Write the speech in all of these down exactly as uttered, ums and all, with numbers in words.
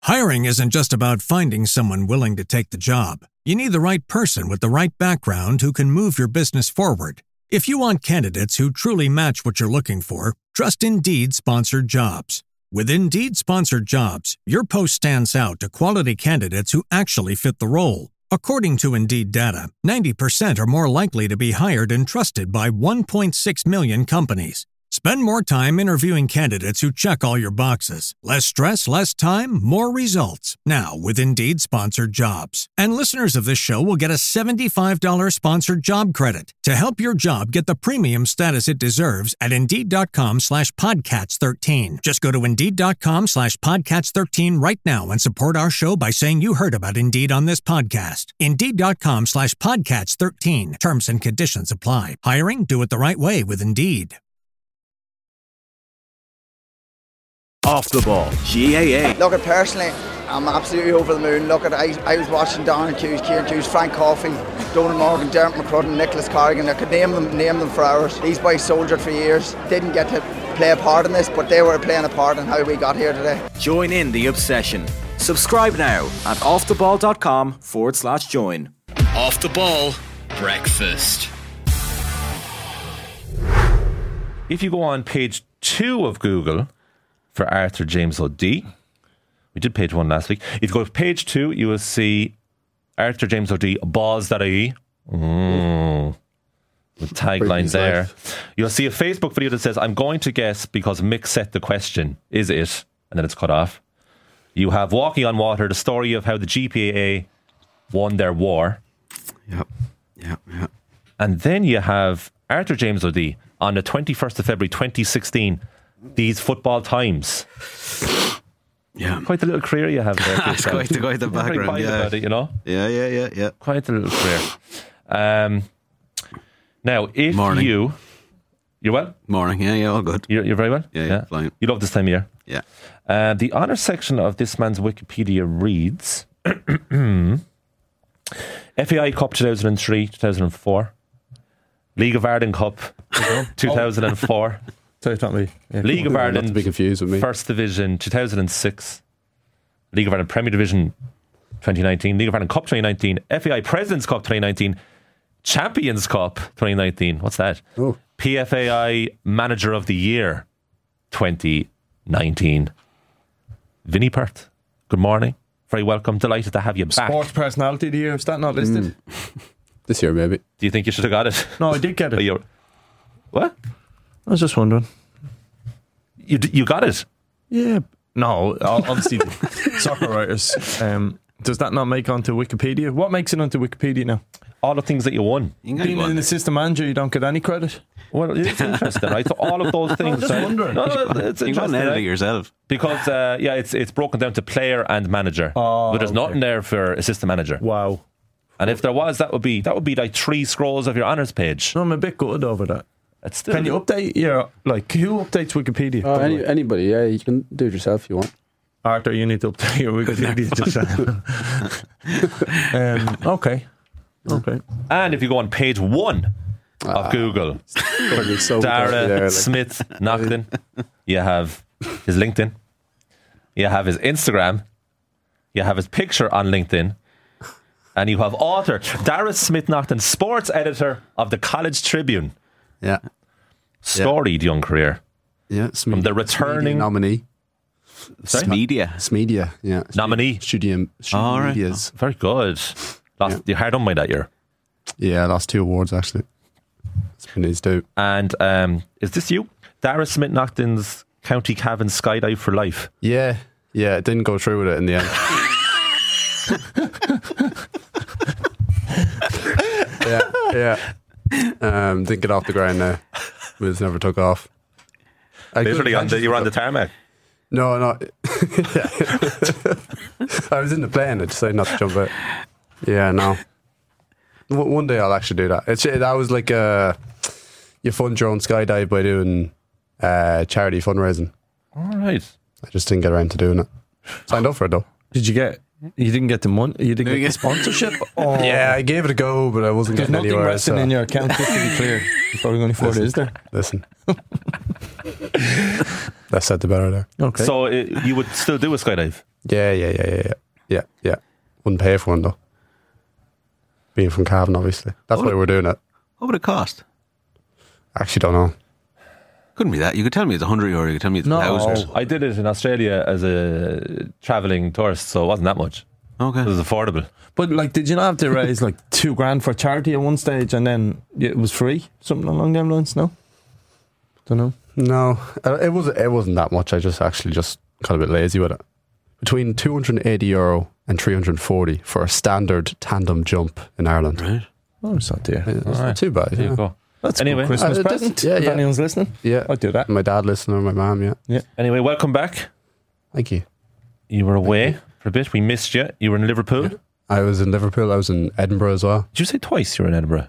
Hiring isn't just about finding someone willing to take the job. You need the right person with the right background who can move your business forward. If you want candidates who truly match what you're looking for, trust Indeed Sponsored Jobs. With Indeed Sponsored Jobs, your post stands out to quality candidates who actually fit the role. According to Indeed data, ninety percent are more likely to be hired and trusted by one point six million companies. Spend more time interviewing candidates who check all your boxes. Less stress, less time, more results. Now with Indeed Sponsored Jobs. And listeners of this show will get a seventy-five dollars sponsored job credit to help your job get the premium status it deserves at Indeed.com slash Podcats 13. Just go to Indeed.com slash Podcats 13 right now and support our show by saying you heard about Indeed on this podcast. Indeed.com slash Podcats 13. Terms and conditions apply. Hiring? Do it the right way with Indeed. Off the Ball, G A A. Look, at personally, I'm absolutely over the moon. Look, at I, I was watching Donald Hughes, Kieran Hughes, Frank Coffey, Donald Morgan, Dermot McCrudden, Nicholas Corrigan. I could name them, name them for hours. These boys soldiered for years. Didn't get to play a part in this, but they were playing a part in how we got here today. Join in the obsession. Subscribe now at offtheball.com forward slash join. Off the Ball Breakfast. If you go on page two of Google for Arthur James O'Dea, we did page one last week. If you go to page two, you will see Arthur James O'Dea, balls dot I E. Mm. With taglines there. Life. You'll see a Facebook video that says, I'm going to guess because Mick set the question, is it? And then it's cut off. You have Walking on Water, the story of how the G P A A won their war. Yep, yep, yep. And then you have Arthur James O'Dea on the twenty-first of February twenty sixteen. These football times. Yeah. Quite a little career you have there. That's quite the, quite the background, very yeah. About it, you know? Yeah, yeah, yeah, yeah. Quite a little career. Um, now, if Morning. you... You're well? Morning, yeah, yeah, all good. You're, you're very well? Yeah, yeah, fine. You love this time of year? Yeah. Uh, the honours section of this man's Wikipedia reads... F A I Cup two thousand three, two thousand four. League of Ireland Cup two thousand four. Sorry, not me. Yeah. League of Ireland, not to be confused with me. First Division two thousand six, League of Ireland Premier Division twenty nineteen, League of Ireland Cup twenty nineteen, F A I President's Cup twenty nineteen, Champions Cup twenty nineteen. What's that? Oh. P F A I Manager of the Year twenty nineteen. Vinnie Perth, good morning. Very welcome. Delighted to have you back. Sports Personality of the Year. Is that not listed? Mm. This year, maybe. Do you think you should have got it? No, I did get it. You're, what? I was just wondering. You you got it? Yeah. No, obviously, soccer writers. Um, does that not make onto Wikipedia? What makes it onto Wikipedia now? All the things that you won. You Being an assistant manager, you don't get any credit. Well, it's interesting, right? So all of those things. I'm just right? wondering. No, no, it's you interesting. can edit right? it yourself. Because, uh, yeah, it's it's broken down to player and manager. Oh, but there's okay. nothing there for assistant manager. Wow. And if there was, that would be that would be like three scrolls of your honours page. No, I'm a bit gutted over that. It's still, Can you update your, like, who updates Wikipedia? Oh, any, anybody, yeah, you can do it yourself if you want. Arthur, you need to update your Wikipedia just um, okay. Okay. And if you go on page one of Ah, Google, so Dara there, like. Smith Naughton, you have his LinkedIn, you have his Instagram, you have his picture on LinkedIn, and you have author Dara Smith Naughton, sports editor of the College Tribune. Yeah. Storied young career. Yeah. From the returning nominee. Sorry? Smedia. Smedia, yeah. Nominee. Studium. Studium All right. Medias. Oh, very good. Lost, yeah. You hard on by that year. Yeah, I lost two awards actually. It's been his too. And um, is this you? Dara Smith Naughton's County Cavan Skydive for Life. Yeah. Yeah, it didn't go through with it in the end. yeah, yeah. Um, didn't get off the ground now. It was never took off. I Literally, on the, you were on the tarmac. No, no. I was in the plane. I decided not to jump out. Yeah, no. W- one day I'll actually do that. It's that was like a you fund your own skydive by doing uh, charity fundraising. All right. I just didn't get around to doing it. Signed up for it though. Did you get? You didn't get the money. You didn't get the sponsorship. Or yeah, I gave it a go, but I wasn't there's getting nothing anywhere. resting So. in your account. Just to be clear, you're probably going to afford it, is there? Listen, that said the better there. Okay. So uh, you would still do a skydive? Yeah, yeah, yeah, yeah, yeah, yeah, yeah. Wouldn't pay for one though. Being from Cavan, obviously. That's What why would- we're doing it. What would it cost? Actually, don't know. Couldn't be that. You could tell me it's a hundred euro. You could tell me it's No. a thousand. I did it in Australia as a travelling tourist, so it wasn't that much. Okay. It was affordable. But like, did you not have to raise like two grand for charity at one stage, and then it was free, something along them lines? No, don't know. No, uh, it was. It wasn't that much. I just actually just got a bit lazy with it. Between two hundred and eighty euro and three hundred and forty for a standard tandem jump in Ireland. Right. Oh, it's not there. It's All not right. too bad. There Yeah. you go. That's Anyway. anyway, a Christmas Uh, it does- present. yeah, if yeah. anyone's listening, Yeah, I'd do that. my dad listening or my mum. Yeah, Anyway, welcome back. thank you. You were away for a bit. We missed you. You were in Liverpool. I was in Liverpool. I was in Edinburgh as well. Did you say twice you were in Edinburgh?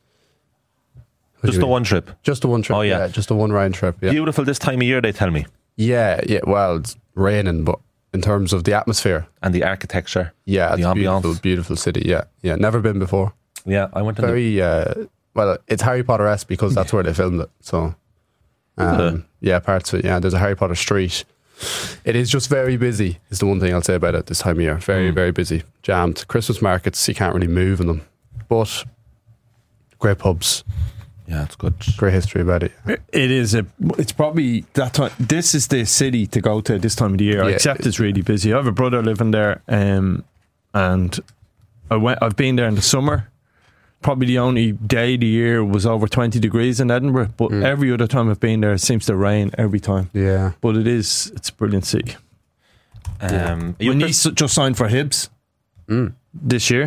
What do Just you the mean? one trip. Just the one trip. Oh, yeah. yeah, just the one round trip. Yeah, Beautiful this time of year, they tell me. yeah, yeah. Well, it's raining, but in terms of the atmosphere, And the architecture. yeah, The it's a ambiance. beautiful, beautiful city. Yeah, yeah. Never been before. Yeah, I went on the, Very uh, well. It's Harry Potter-esque because that's where they filmed it. So, um, it? yeah, parts of it. Yeah, there's a Harry Potter street. It is just very busy. Is the one thing I'll say about it this time of year. Very, Mm. very busy, jammed. Christmas markets, you can't really move in them, but great pubs, Yeah, it's good. great history about it. It is a. It's probably that time. This is the city to go to this time of the year. Yeah. Except it's really busy. I have a brother living there, um, and I went. I've been there in the summer. Probably the only day of the year was over twenty degrees in Edinburgh. But Mm. every other time I've been there, it seems to rain every time. Yeah, But it is. It's a brilliant city. Um, are you My pre- niece just signed for Hibs Mm. this year,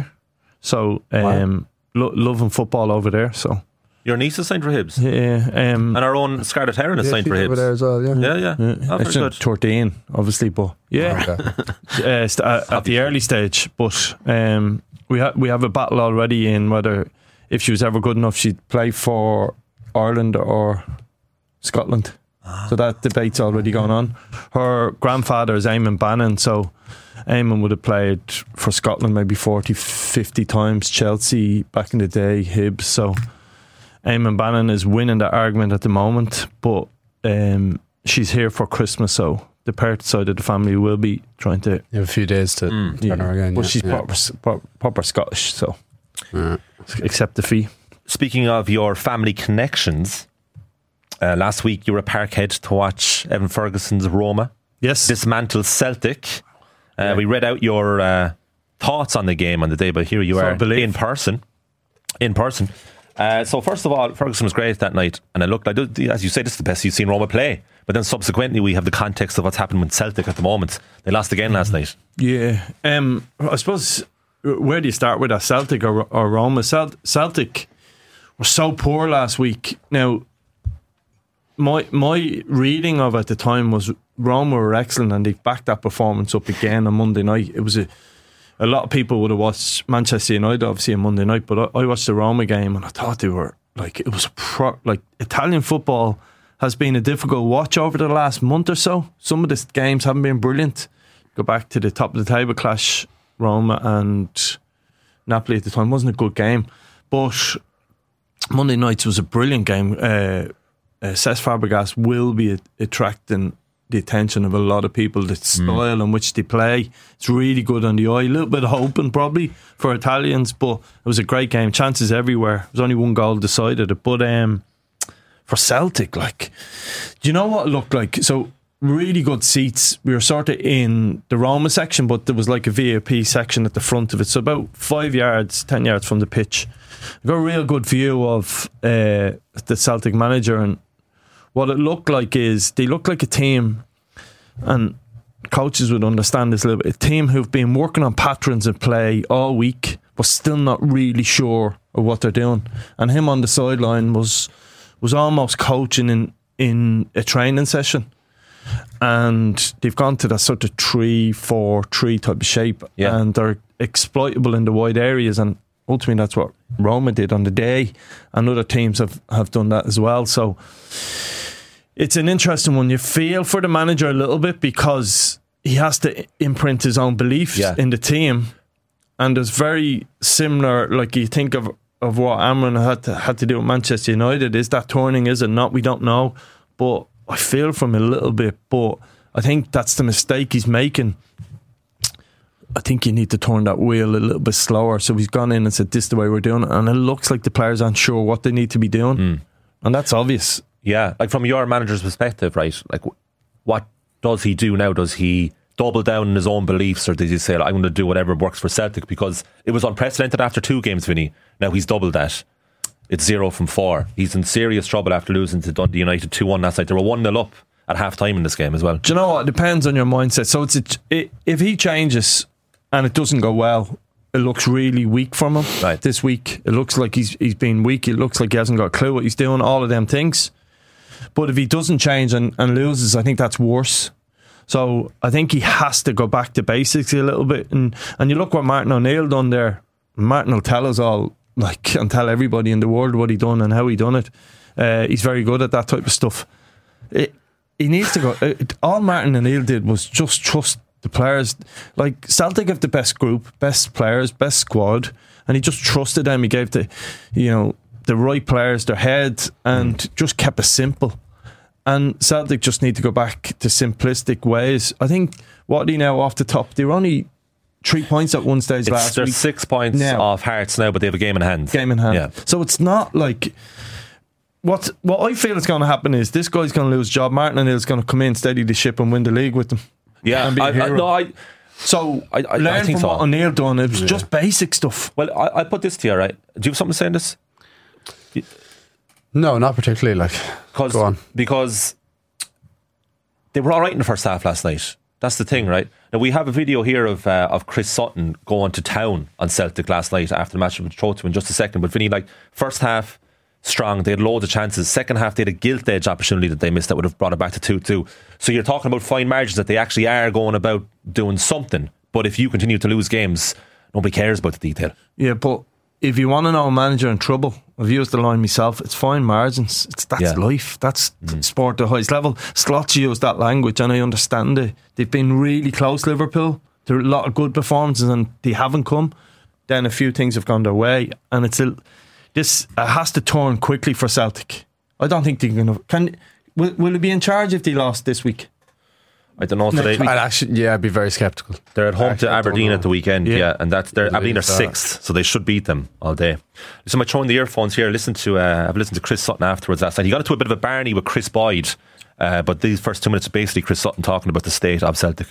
so um, lo- loving football over there. So Your niece is signed for Hibs. yeah, um, And our own Scarlett Heron is yeah, signed she's for over Hibs. there as well. Yeah, Yeah, yeah. yeah, Oh, very it's not good. thirteen, obviously, but yeah, Okay. uh, st- uh, at the early stage. But um, we ha- we have a battle already in whether if she was ever good enough, she'd play for Ireland or Scotland. So that debate's already going on. Her grandfather is Eamon Bannon, so Eamon would have played for Scotland maybe forty, fifty times, Chelsea back in the day, Hibs. So Eamon Bannon is winning that argument at the moment, but um, she's here for Christmas, so the Perth side of the family will be trying to. You have a few days to Mm. turn her again. But yeah. she's yeah. proper, proper, proper Scottish, so Yeah. accept the fee. Speaking of your family connections, uh, last week you were at Parkhead to watch Evan Ferguson's Roma Yes. dismantle Celtic. Uh, We read out your uh, thoughts on the game on the day, but here you So I are believe. in person. In person. Uh, so first of all, Ferguson was great that night, and it looked like, as you say, this is the best you've seen Roma play. But then subsequently, we have the context of what's happened with Celtic at the moment. They lost again last night. Yeah, um, I suppose where do you start with that, Celtic or, or Roma? Celt- Celtic were so poor last week. Now, my my reading of it at the time was Roma were excellent, and they backed that performance up again on Monday night. It was a a lot of people would have watched Manchester United obviously on Monday night, but I, I watched the Roma game and I thought they were like it was a pro, like Italian football has been a difficult watch over the last month or so. Some of the games haven't been brilliant. Go back to the top of the table clash, Roma and Napoli at the time wasn't a good game, but Monday nights was a brilliant game. Uh, uh, Cesc Fabregas will be a- attracting the attention of a lot of people. The style in which they play, it's really good on the eye. A little bit of hoping probably for Italians, but it was a great game. Chances everywhere. There was only one goal decided it. But um, for Celtic, like, do you know what it looked like? So really good seats. We were sort of in the Roma section, but there was like a V I P section at the front of it. So about five yards, ten yards from the pitch. I got a real good view of uh, the Celtic manager, and what it looked like is they look like a team, and coaches would understand this a little bit, a team who've been working on patterns of play all week but still not really sure of what they're doing. And him on the sideline was was almost coaching in, in a training session. And they've gone to that sort of three four three type of shape, Yeah. and they're exploitable in the wide areas, and ultimately that's what Roma did on the day, and other teams have, have done that as well. So it's an interesting one. You feel for the manager a little bit because he has to imprint his own beliefs Yeah. in the team, and it's very similar. Like you think of of what Amron had to had to do with Manchester United. Is that turning? Is it not? We don't know, but I feel from a little bit. But I think that's the mistake he's making. think you need to turn that wheel a little bit slower. So he's gone in and said, this is the way we're doing it. And it looks like the players aren't sure what they need to be doing. Mm. And that's obvious. Yeah, like from your manager's perspective, right? Like, what does he do now? Does he double down on his own beliefs, or does he say, I'm going to do whatever works for Celtic? Because it was unprecedented after two games, Vinny. Now he's doubled that. It's zero from four. He's in serious trouble after losing to Dundee United two one last night. They were one nil up at half time in this game as well. Do you know what? It depends on your mindset. So it's a, it, if he changes and it doesn't go well, it looks really weak from him right. this week. It looks like he's he's been weak. It looks like he hasn't got a clue what he's doing, all of them things. But if he doesn't change and, and loses, I think that's worse. So I think he has to go back to basics a little bit. And, and you look what Martin O'Neill done there. Martin will tell us all, like, and tell everybody in the world what he done and how he done it. Uh, he's very good at that type of stuff. It, he needs to go. It, all Martin O'Neill did was just trust the players. Like, Celtic have the best group, best players, best squad, and he just trusted them. He gave the, you know, the right players their heads and mm. just kept it simple. And Celtic just need to go back to simplistic ways. I think, what are they now off the top? They were only three points at one stage it's, last they're week. They're six points now. Off Hearts now, but they have a game in hand. Game in hand. Yeah. So it's not like... What what I feel is going to happen is this guy's going to lose his job. Martin O'Neill's going to come in, steady the ship and win the league with them. Yeah. And be a I, hero. I, no, I, so I, I, learn I think from so. what O'Neill done. It was yeah. just basic stuff. Well, I, I put this to you, right? Do you have something to say on this? No, not particularly. Like, go on. Because they were all right in the first half last night. That's the thing, right? Now we have a video here of uh, of Chris Sutton going to town on Celtic last night after the match. We'll throw it to him in just a second. But Vinny, like, first half strong, they had loads of chances. Second half they had a gilt edge opportunity that they missed that would have brought it back to two two. So you're talking about fine margins, that they actually are going about doing something. But if you continue to lose games, nobody cares about the detail. Yeah, but if you want to know a manager in trouble, I've used the line myself, it's fine margins. It's That's yeah. life. That's mm. sport at the highest level. Slots used that language and I understand it. They've been really close, Liverpool. There are a lot of good performances and they haven't come. Then a few things have gone their way, and it's a, this uh, has to turn quickly for Celtic. I don't think they can. Can will, will it be in charge if they lost this week? I don't know today. I'd actually, yeah, I'd be very sceptical. They're at home actually, to Aberdeen at the weekend, yeah, yeah and that's they're Aberdeen are sixth, that. so they should beat them all day. So I'm throwing the earphones here. Listen to uh, I've listened to Chris Sutton afterwards last night. He got into a bit of a Barney with Chris Boyd, uh, but these first two minutes are basically Chris Sutton talking about the state of Celtic.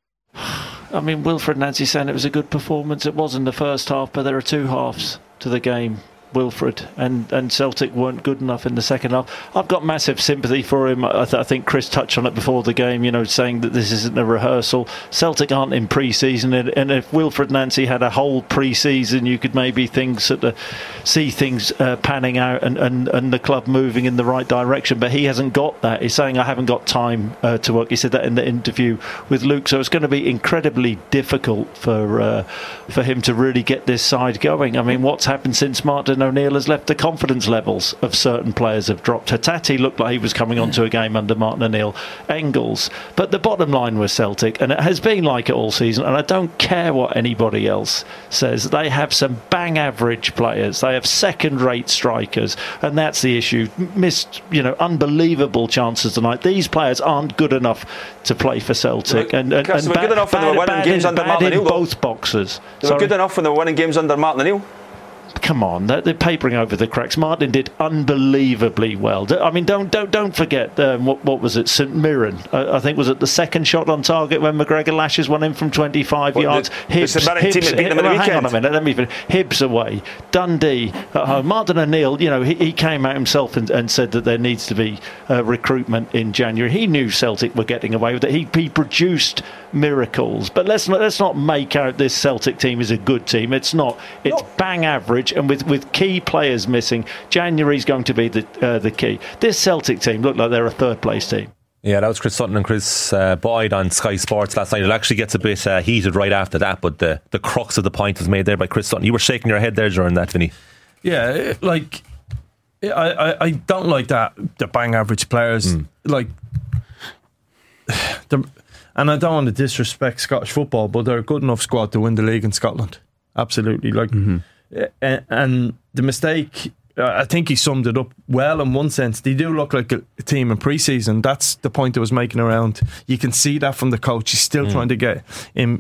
I mean, Wilfred Nancy saying it was a good performance. It was in the first half, but there are two halves to the game. Wilfred and, and Celtic weren't good enough in the second half. I've got massive sympathy for him. I, th- I think Chris touched on it before the game, you know, saying that this isn't a rehearsal. Celtic aren't in pre-season, and, and if Wilfred Nancy had a whole pre-season, you could maybe things sort of see things uh, panning out and, and, and the club moving in the right direction. But he hasn't got that. He's saying, I haven't got time uh, to work. He said that in the interview with Luke. So it's going to be incredibly difficult for uh, for him to really get this side going. I mean, what's happened since Martin O'Neill has left? The confidence levels of certain players have dropped. Hattati looked like he was coming onto a game under Martin O'Neill. Engels. But the bottom line was Celtic, and it has been like it all season, and I don't care what anybody else says. They have some bang average players. They have second rate strikers, and that's the issue. Missed, you know, unbelievable chances tonight. These players aren't good enough to play for Celtic. Well, and and, Chris, and they were good enough when they were winning games under Martin O'Neill. Both boxes. They were good enough when they were winning games under Martin O'Neill. Come on, they're, they're papering over the cracks. Martin did unbelievably well. I mean, don't don't don't forget um, what what was it? St Mirren, I, I think was it the second shot on target when McGregor lashes one in from twenty-five well, yards. The, Hibs, the St team that beat them at the well, hang weekend. on a minute, let me finish. Hibs away, Dundee at home. Martin O'Neill, you know, he, he came out himself and, and said that there needs to be uh, recruitment in January. He knew Celtic were getting away with it. He, he produced miracles, but let's not, let's not make out this Celtic team is a good team. It's not. It's no. bang average, and with with key players missing, January's going to be the uh, the key. This Celtic team look like they're a third place team. Yeah, that was Chris Sutton and Chris uh, Boyd on Sky Sports last night. It actually gets a bit uh, heated right after that, but the, the crux of the point was made there by Chris Sutton. You were shaking your head there during that, Vinny. Yeah, like I, I, I don't like that, the bang average players. Mm. Like the, and I don't want to disrespect Scottish football, but they're a good enough squad to win the league in Scotland. Absolutely. Like, mm-hmm. and, and the mistake, I think he summed it up well in one sense. They do look like a team in pre-season. That's the point I was making around. You can see that from the coach. He's still mm. trying to get him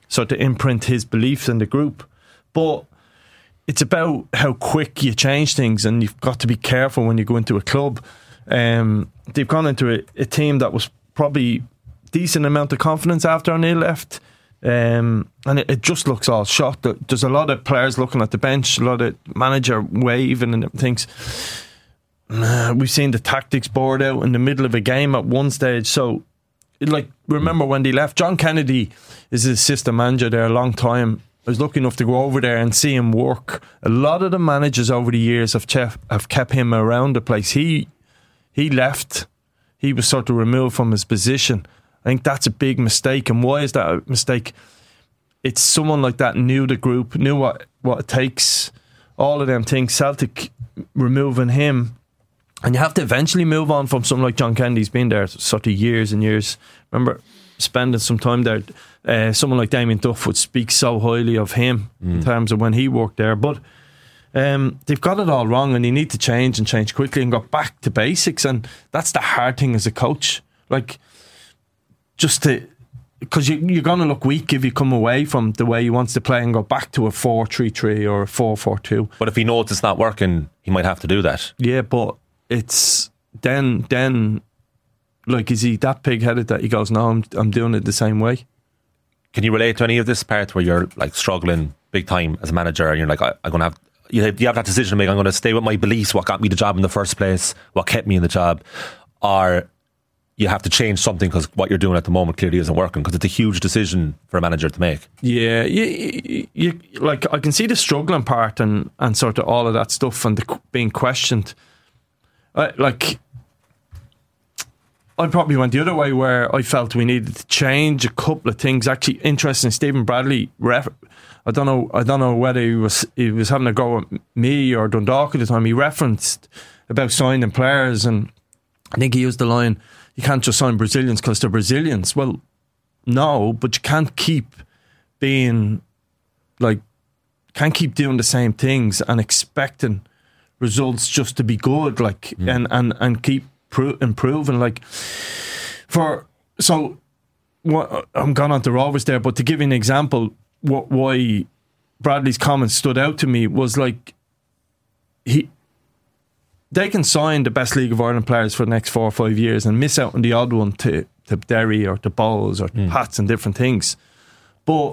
sort of imprint his beliefs in the group. But it's about how quick you change things, and you've got to be careful when you go into a club. Um, they've gone into a, a team that was probably decent amount of confidence after O'Neill left, um, and it, it just looks all shot. There's a lot of players looking at the bench, a lot of manager waving and things. Uh, we've seen the tactics board out in the middle of a game at one stage. So, like, remember when they left? John Kennedy is the assistant manager there a long time. I was lucky enough to go over there and see him work. A lot of the managers over the years have, chef, have kept him around the place. He he left. He was sort of removed from his position. I think that's a big mistake. And why is that a mistake? It's someone like that knew the group, knew what, what it takes, all of them things. Celtic removing him. And you have to eventually move on from someone like John Kennedy. He's been there sort of years and years. Remember spending some time there. Uh, someone like Damien Duff would speak so highly of him mm. in terms of when he worked there. But um, they've got it all wrong, and you need to change and change quickly and go back to basics. And that's the hard thing as a coach. Like, just to, because you, you're going to look weak if you come away from the way he wants to play and go back to a four three three or a four four two. But if he knows it's not working, he might have to do that. Yeah, but it's then, then like, is he that pig-headed that he goes, no, I'm, I'm doing it the same way? Can you relate to any of this part where you're like struggling big time as a manager and you're like, I, I'm going to have, you have, you have that decision to make, I'm going to stay with my beliefs, what got me the job in the first place, what kept me in the job, or you have to change something because what you're doing at the moment clearly isn't working, because it's a huge decision for a manager to make. Yeah, you, you, you like, I can see the struggling part and, and sort of all of that stuff and the being questioned. I, like, I probably went the other way where I felt we needed to change a couple of things. Actually, interesting. Stephen Bradley, ref, I don't know. I don't know whether he was he was having a go at me or Dundalk at the time. He referenced about signing players, and I think he used the line, "You can't just sign Brazilians because they're Brazilians." Well, no, but you can't keep being like, can't keep doing the same things and expecting results just to be good, like, mm. and and and keep Pro- improving. Like, for so what, I'm gone on to Rovers there, but to give you an example, what why Bradley's comments stood out to me was like, he they can sign the best League of Ireland players for the next four or five years and miss out on the odd one to to Derry or to Bowles or to mm. Pats and different things, but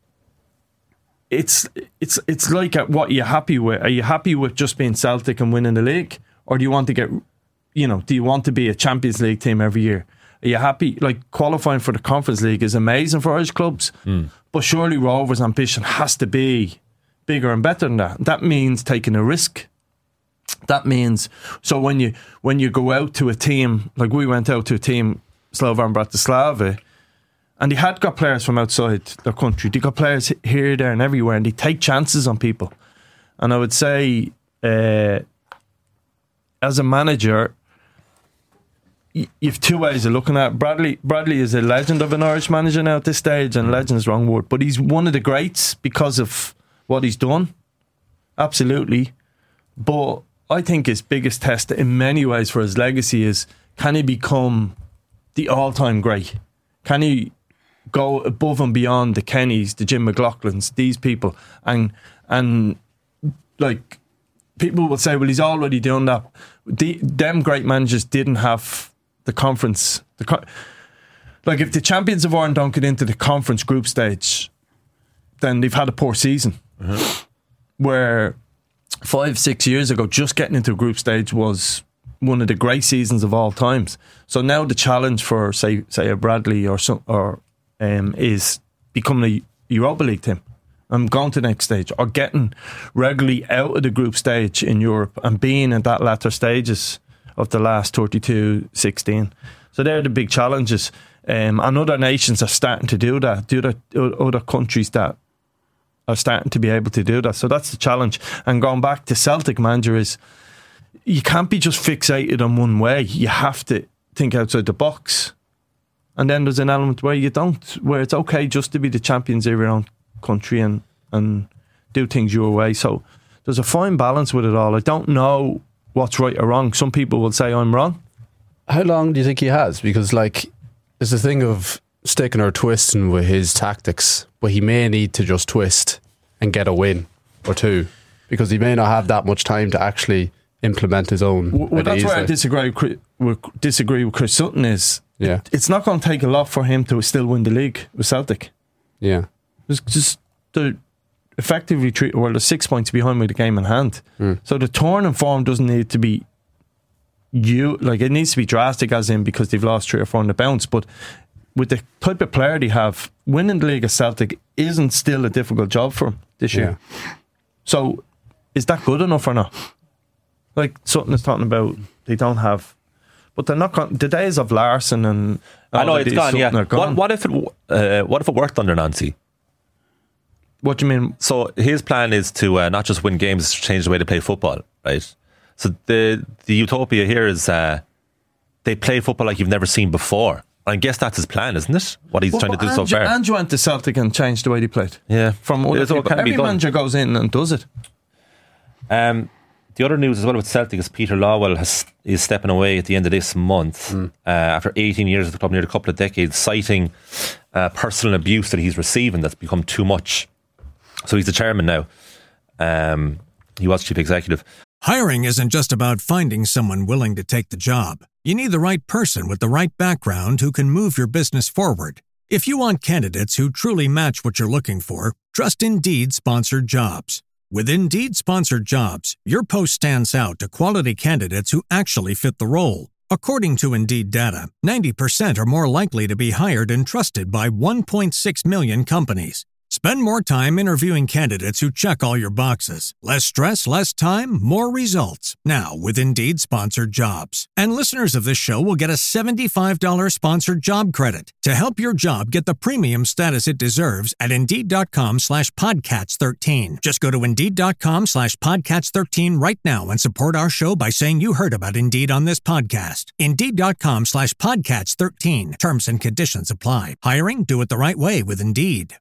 it's it's it's like, what are you happy with? Are you happy with just being Celtic and winning the league, or do you want to get, you know, do you want to be a Champions League team every year? Are you happy? Like, qualifying for the Conference League is amazing for Irish clubs, mm. but surely Rovers' ambition has to be bigger and better than that. That means taking a risk. That means, so when you when you go out to a team, like we went out to a team, Slovan Bratislava, and they had got players from outside their country. They got players here, there and everywhere, and they take chances on people. And I would say, uh, as a manager, you have two ways of looking at it. Bradley Bradley is a legend of an Irish manager now at this stage, and legend is the wrong word, but he's one of the greats because of what he's done. Absolutely. But I think his biggest test in many ways for his legacy is, can he become the all-time great? Can he go above and beyond the Kennys, the Jim McLaughlins, these people, and and like, people will say, well, he's already done that. The, them great managers didn't have the conference. The co- like, if the champions of Ireland don't get into the conference group stage, then they've had a poor season. Mm-hmm. Where five, six years ago, just getting into a group stage was one of the great seasons of all times. So now the challenge for, say, say a Bradley or some, or um, is becoming a Europa League team. I'm going to the next stage, or getting regularly out of the group stage in Europe and being in that latter stages of the last thirty-two sixteen. So they're the big challenges, um, and other nations are starting to do that. Do other, other countries that are starting to be able to do that. So that's the challenge. And going back to Celtic manager is, you can't be just fixated on one way. You have to think outside the box. And then there's an element where you don't, where it's okay just to be the champions of your own country and, and do things your way. So there's a fine balance with it all. I don't know what's right or wrong. Some people will say I'm wrong. How long do you think he has? Because, like, there's a thing of, sticking or twisting with his tactics, but he may need to just twist and get a win or two, because he may not have that much time to actually implement his own. Well, well that's easily. where I disagree with, Chris, with, disagree with Chris Sutton is, yeah. it, it's not going to take a lot for him to still win the league with Celtic. Yeah. It's just, they're effectively, three, well, they're six points behind with the game in hand. Mm. So the turn in form doesn't need to be, you like it needs to be drastic as in because they've lost three or four on the bounce, but with the type of player they have, winning the league at Celtic isn't still a difficult job for him this year. Yeah. So is that good enough or not? Like Sutton is talking about, they don't have, but they're not going, the days of Larson and I know it's gone. Yeah. Gone. What, what if it? Uh, what if it worked under Nancy? What do you mean? So his plan is to uh, not just win games, change the way they play football, right? So the the utopia here is uh, they play football like you've never seen before. I guess that's his plan, isn't it? What he's well, trying to do Andrew, so far. Andrew went to Celtic and changed the way they played. Yeah, from other people. Every manager goes in and does it. Um, the other news as well with Celtic is Peter Lawwell has, is stepping away at the end of this month mm. uh, after eighteen years at the club, nearly a couple of decades, citing uh, personal abuse that he's receiving that's become too much. So he's the chairman now. Um, he was chief executive. Hiring isn't just about finding someone willing to take the job. You need the right person with the right background who can move your business forward. If you want candidates who truly match what you're looking for, trust Indeed Sponsored Jobs. With Indeed Sponsored Jobs, your post stands out to quality candidates who actually fit the role. According to Indeed data, ninety percent are more likely to be hired and trusted by one point six million companies. Spend more time interviewing candidates who check all your boxes. Less stress, less time, more results. Now with Indeed Sponsored Jobs. And listeners of this show will get a seventy-five dollars sponsored job credit to help your job get the premium status it deserves at Indeed.com slash Podcats 13. Just go to Indeed.com slash Podcats 13 right now and support our show by saying you heard about Indeed on this podcast. Indeed.com slash Podcats 13. Terms and conditions apply. Hiring? Do it the right way with Indeed.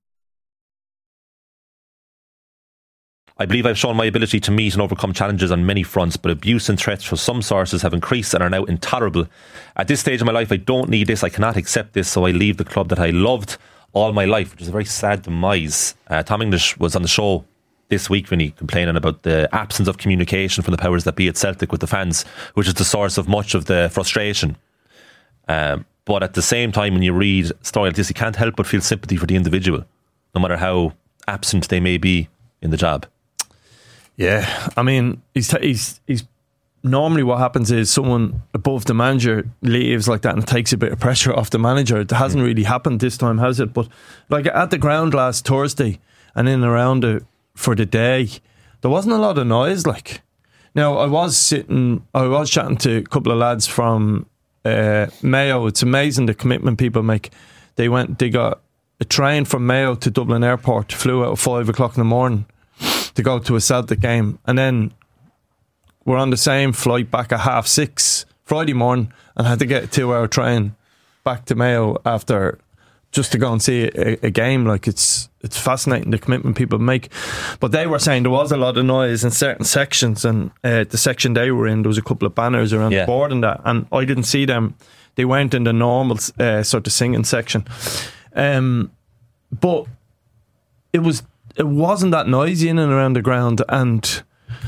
I believe I've shown my ability to meet and overcome challenges on many fronts, but abuse and threats from some sources have increased and are now intolerable. At this stage of my life, I don't need this, I cannot accept this, so I leave the club that I loved all my life, which is a very sad demise. Uh, Tom English was on the show this week when he complaining about the absence of communication from the powers that be at Celtic with the fans, which is the source of much of the frustration. Um, but at the same time, when you read a story like this, you can't help but feel sympathy for the individual, no matter how absent they may be in the job. Yeah, I mean, he's t- he's he's normally what happens is someone above the manager leaves like that and takes a bit of pressure off the manager. It hasn't really happened this time, has it? But like at the ground last Thursday and in and around it for the day, there wasn't a lot of noise. Like, now I was sitting, I was chatting to a couple of lads from uh, Mayo. It's amazing the commitment people make. They went, they got a train from Mayo to Dublin Airport, flew out at five o'clock in the morning to go to a Celtic game, and then we're on the same flight back at half six Friday morning and had to get a two hour train back to Mayo after just to go and see a, a game. Like, it's it's fascinating the commitment people make. But they were saying there was a lot of noise in certain sections, and uh, the section they were in, there was a couple of banners around yeah. the board and that, and I didn't see them. They weren't in the normal uh, sort of singing section, um, but it was it wasn't that noisy in and around the ground, and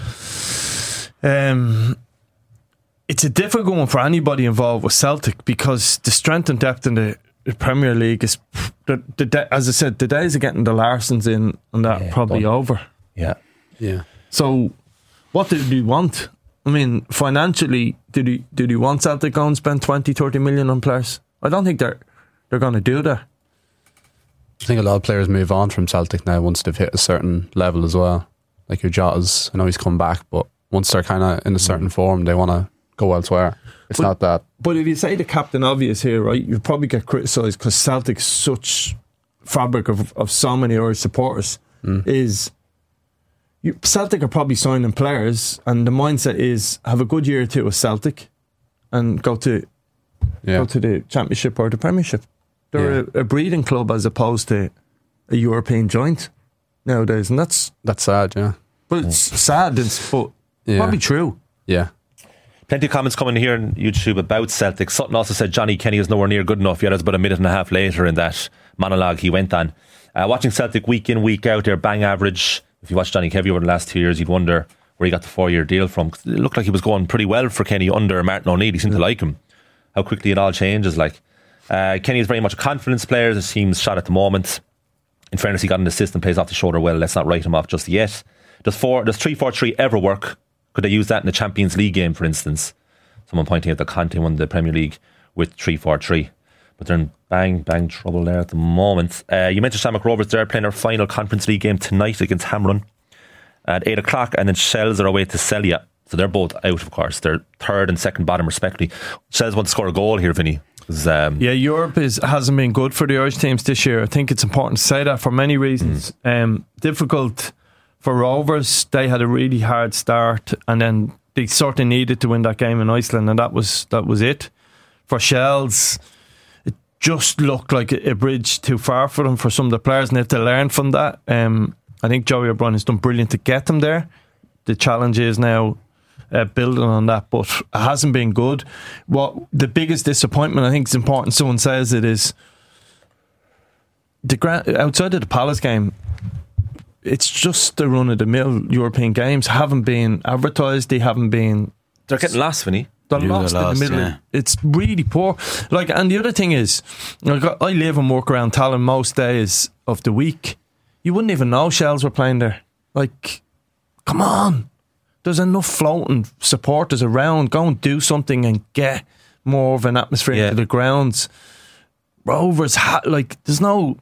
um, it's a difficult one for anybody involved with Celtic, because the strength and depth in the, the Premier League is, the, the, as I said, the days of getting the Larsons in and that yeah, probably done. over. Yeah, yeah. So, what did he want? I mean, financially, did he did he want Celtic to go and spend twenty, thirty million on players? I don't think they're they're going to do that. I think a lot of players move on from Celtic now once they've hit a certain level as well. Like your Jotas, I know he's come back, but once they're kind of in a certain form, they want to go elsewhere. It's but, not that. But if you say the captain obvious here, right, you'll probably get criticised because Celtic's such fabric of, of so many Irish supporters mm. is you, Celtic are probably signing players, and the mindset is have a good year or two with Celtic and go to yeah. go to the Championship or the Premiership. They're yeah. a, a breeding club as opposed to a European joint nowadays, and that's that's sad, yeah. But it's yeah. sad, it's, but yeah. probably true. Yeah. Plenty of comments coming here on YouTube about Celtic. Sutton also said Johnny Kenny is nowhere near good enough. Yeah, that's about a minute and a half later in that monologue he went on. Uh, watching Celtic week in, week out, their bang average. If you watch Johnny Kevy over the last two years, you'd wonder where he got the four-year deal from. It looked like he was going pretty well for Kenny under Martin O'Neill. He seemed to like him. How quickly it all changes. Like uh, Kenny is very much a confidence player. The team's shot at the moment. In fairness, he got an assist and plays off the shoulder well. Let's not write him off just yet. Does four, does three four three ever work? Could they use that in the Champions League game, for instance? Someone pointing out that Conte won the Premier League with three four three. But they're in bang, bang trouble there at the moment. Uh, you mentioned Shamrock Rovers. They're playing their final Conference League game tonight against Hamrun at eight o'clock. And then Shells are away to Celia. So they're both out, of course. They're third and second bottom, respectively. Shells want to score a goal here, Vinny. Um, yeah, Europe is, hasn't been good for the Irish teams this year. I think it's important to say that for many reasons. Mm. Um, difficult for Rovers. They had a really hard start, and then they sort of needed to win that game in Iceland, and that was that was it. For Shells, it just looked like a, a bridge too far for them, for some of the players, and they have to learn from that. Um, I think Joey O'Brien has done brilliant to get them there. The challenge is now Uh, building on that, but it hasn't been good. What the biggest disappointment, I think it's important someone says it, is the gra- outside of the Palace game, it's just the run of the mill European games haven't been advertised. They haven't been. They're getting lost, Vinny. They're You lost, lost in the middle. yeah. It's really poor. Like, and the other thing is, like, I live and work around Tallinn most days of the week. You wouldn't even know Shells were playing there. Like, come on. There's enough floating supporters around. Go and do something and get more of an atmosphere yeah. into the grounds. Rovers, ha- like, there's no.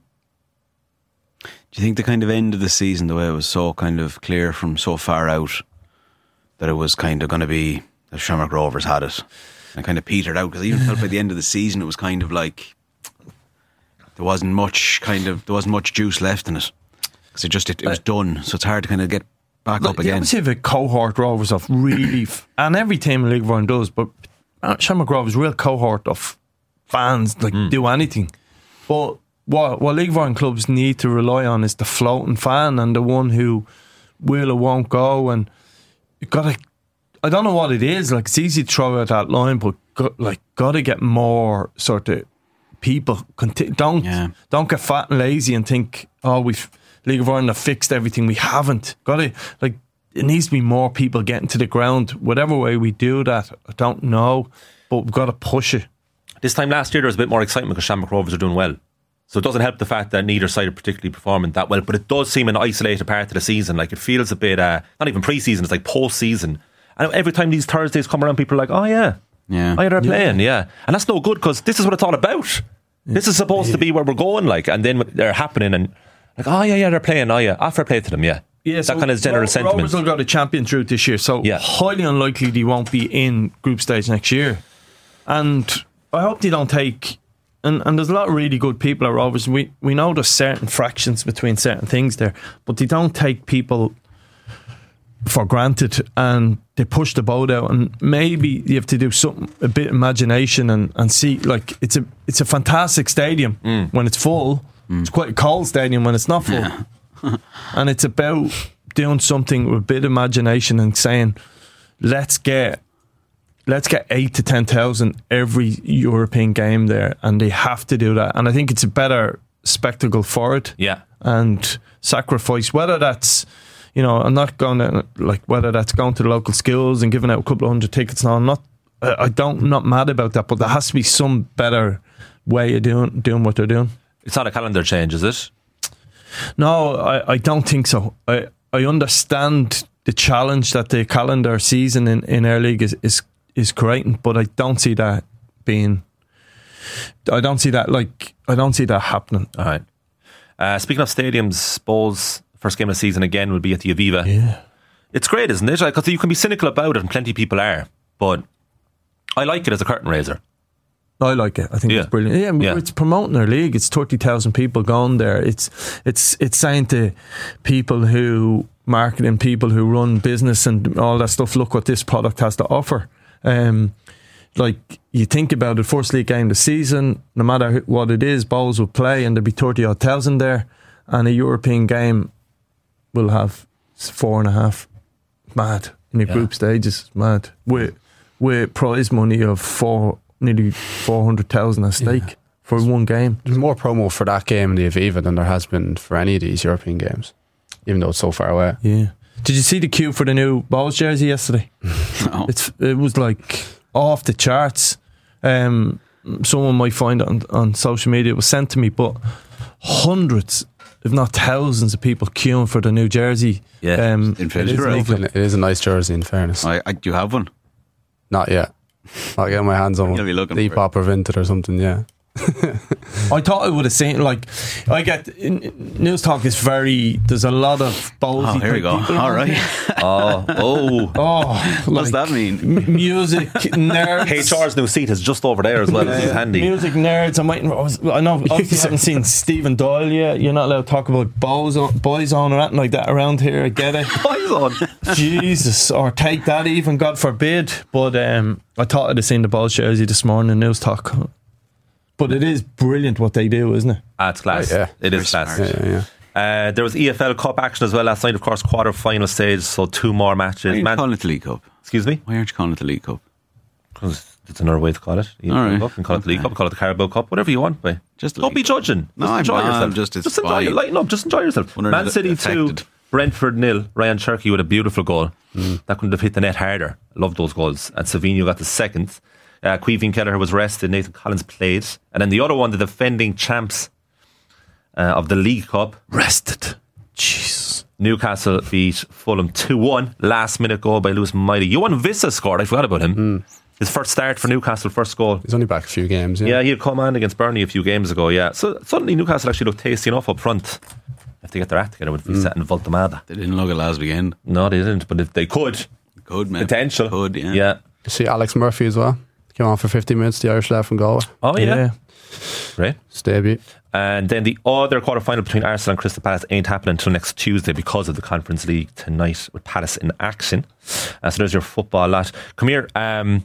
Do you think the kind of end of the season, the way it was so kind of clear from so far out, that it was kind of going to be the Shamrock Rovers had it and kind of petered out? Because I even felt by the end of the season, it was kind of like there wasn't much kind of there wasn't much juice left in it, because it just it, it was done. So it's hard to kind of get back Like, up again. Obviously, a cohort Rovers of really, f- and every team in League One does, but uh, Shamrock Rovers real cohort of fans, like mm. do anything. But what what League One clubs need to rely on is the floating fan and the one who will or won't go. And you gotta, I don't know what it is. Like, it's easy to throw out that line, but got, like, gotta get more sort of people. Conti- don't yeah. don't get fat and lazy and think, oh, we've. League of Ireland have fixed everything. We haven't. Got to, like, it needs to be more people getting to the ground. Whatever way we do that, I don't know, but we've got to push it. This time last year there was a bit more excitement because Shamrock Rovers are doing well. So it doesn't help the fact that neither side are particularly performing that well, but it does seem an isolated part of the season. Like, it feels a bit, uh, not even pre-season, it's like post-season. And every time these Thursdays come around, people are like, oh yeah, yeah, oh yeah, they're playing, yeah. yeah. And that's no good, because this is what it's all about. Yeah. This is supposed yeah. to be where we're going, like, and then they're happening and like, oh yeah, yeah, they're playing, oh yeah, fair play to them, yeah. Yeah, that so kind of general Ro- sentiment. Rovers will go the Champions route this year, so yeah. highly unlikely they won't be in group stage next year. And I hope they don't take. And, and there's a lot of really good people at Rovers. We we know there's certain fractions between certain things there, but they don't take people for granted and they push the boat out. And maybe you have to do something, a bit of imagination and, and see. Like, it's a it's a fantastic stadium mm. when it's full. Mm. It's quite a cold stadium when it's not full. Yeah. And it's about doing something with a bit of imagination and saying, let's get let's get eight to ten thousand every European game there, and they have to do that. And I think it's a better spectacle for it. Yeah. And sacrifice, whether that's, you know, I'm not going to, like, whether that's going to the local schools and giving out a couple of hundred tickets. No, I'm not. I don't. I'm not mad about that, but there has to be some better way of doing doing what they're doing. It's not a calendar change, is it? No, I, I don't think so. I, I understand the challenge that the calendar season in, in our league is, is is creating, but I don't see that being. I don't see that like I don't see that happening. All right. Uh, speaking of stadiums, Bowls first game of the season again will be at the Aviva. Yeah, it's great, isn't it? Because you can be cynical about it, and plenty of people are, but I like it as a curtain raiser. I like it. I think yeah. it's brilliant. Yeah, yeah, it's promoting our league. It's thirty thousand people going there. It's it's it's saying to people who marketing, people who run business and all that stuff, look what this product has to offer. Um, like, you think about it, first league game of the season, no matter what it is, Bowls will play and there'll be thirty odd thousand there, and a European game will have four and a half. Mad in the yeah. group stages. Mad with with prize money of four, nearly four hundred thousand a stake yeah. for one game. There's more promo for that game in the Aviva than there has been for any of these European games, even though it's so far away. Yeah. Did you see the queue for the new Balls jersey yesterday? No. It's it was like off the charts. Um, someone might find it on, on social media. It was sent to me, but hundreds, if not thousands, of people queuing for the new jersey. Yeah, um, in it, is lovely. It is a nice jersey, in fairness. I, I, do you have one? Not yet. I'll get my hands on one. Depop or Vinted or something, yeah. I thought I would have seen, like, I get in, News Talk is very, there's a lot of ballsy oh here we go all right oh oh oh what's like that mean m- music nerds. H R's new seat is just over there as well. Yeah. It's handy. Music nerds. I'm waiting. I, was, I know obviously you haven't seen Stephen Doyle yet. You're not allowed to talk about boys on, boys on or anything like that around here. I get it. Boys on. Jesus, or take that even, God forbid. But um, I thought I'd have seen the Balls jersey this morning in News Talk. But it is brilliant what they do, isn't it? Ah, it's class. Oh, yeah. It is class. Yeah, yeah, yeah. Uh, there was E F L Cup action as well last night, of course, quarter final stage, so two more matches. Why aren't you Man- calling it the League Cup? Excuse me? Why aren't you calling it the League Cup? Because it's another way to call it. E F L All right. Cup, and call it the League Okay. Cup, call it the Carabao Cup, whatever you want. But Just don't be judging. No, Just I'm enjoy not. yourself. I'm just- it's just enjoy. fine. Lighten up. Just enjoy yourself. One of Man the City two, affected. Brentford nil. Ryan Cherky with a beautiful goal. Mm. That couldn't have hit the net harder. I love those goals. And Savinho got the second. Uh, Queeveen Kelleher was rested. Nathan Collins played. And then the other one, the defending champs uh, of the League Cup, rested. Jeez. Newcastle beat Fulham two one. Last minute goal by Lewis Mighty. Johan Vissa scored. I forgot about him. Mm. His first start for Newcastle, first goal. He's only back a few games. Yeah, yeah he had come on against Burnley a few games ago. Yeah, so suddenly Newcastle actually looked tasty enough up front. If they get their act together with Vissa mm. and Voltamada. They didn't look at last weekend. No, they didn't. But if they could, could man. potential. Could yeah. Yeah. You see Alex Murphy as well. Came on for fifty minutes. The Irish lad from Galway. Oh yeah. yeah. Right. Debut. And then the other quarter final between Arsenal and Crystal Palace ain't happening until next Tuesday because of the Conference League tonight with Palace in action. Uh, so there's your football lot. Come here. Um,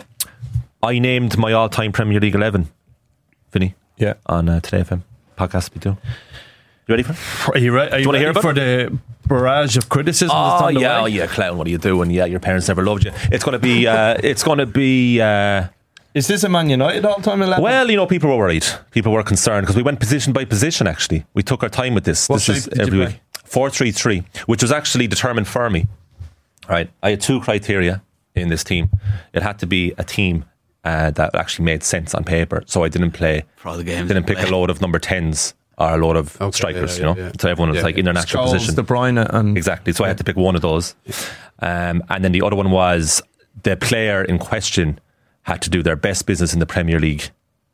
I named my all-time Premier League eleven, Vinny. Yeah. On uh, Today F M podcast we do. You ready for it? Are you, re- are you, you ready hear for the barrage of criticism? Oh that's on the yeah, way? oh yeah, clown. What are you doing? Yeah, your parents never loved you. It's going to be. Uh, it's going to be. Uh, Is this a Man United all-time eleven? Well, you know, people were worried. People were concerned because we went position by position. Actually, we took our time with this. What this shape is did you every play? week. Four three three, which was actually determined for me. Right, I had two criteria in this team. It had to be a team uh, that actually made sense on paper. So I didn't play for all the games. Didn't pick play. a load of number tens or a load of Okay, strikers. yeah, you know, yeah, yeah. so everyone was Yeah, like yeah. in their natural Scholes, position. De Bruyne, and Exactly. So I had to pick one of those. Um, and then the other one was the player in question had to do their best business in the Premier League.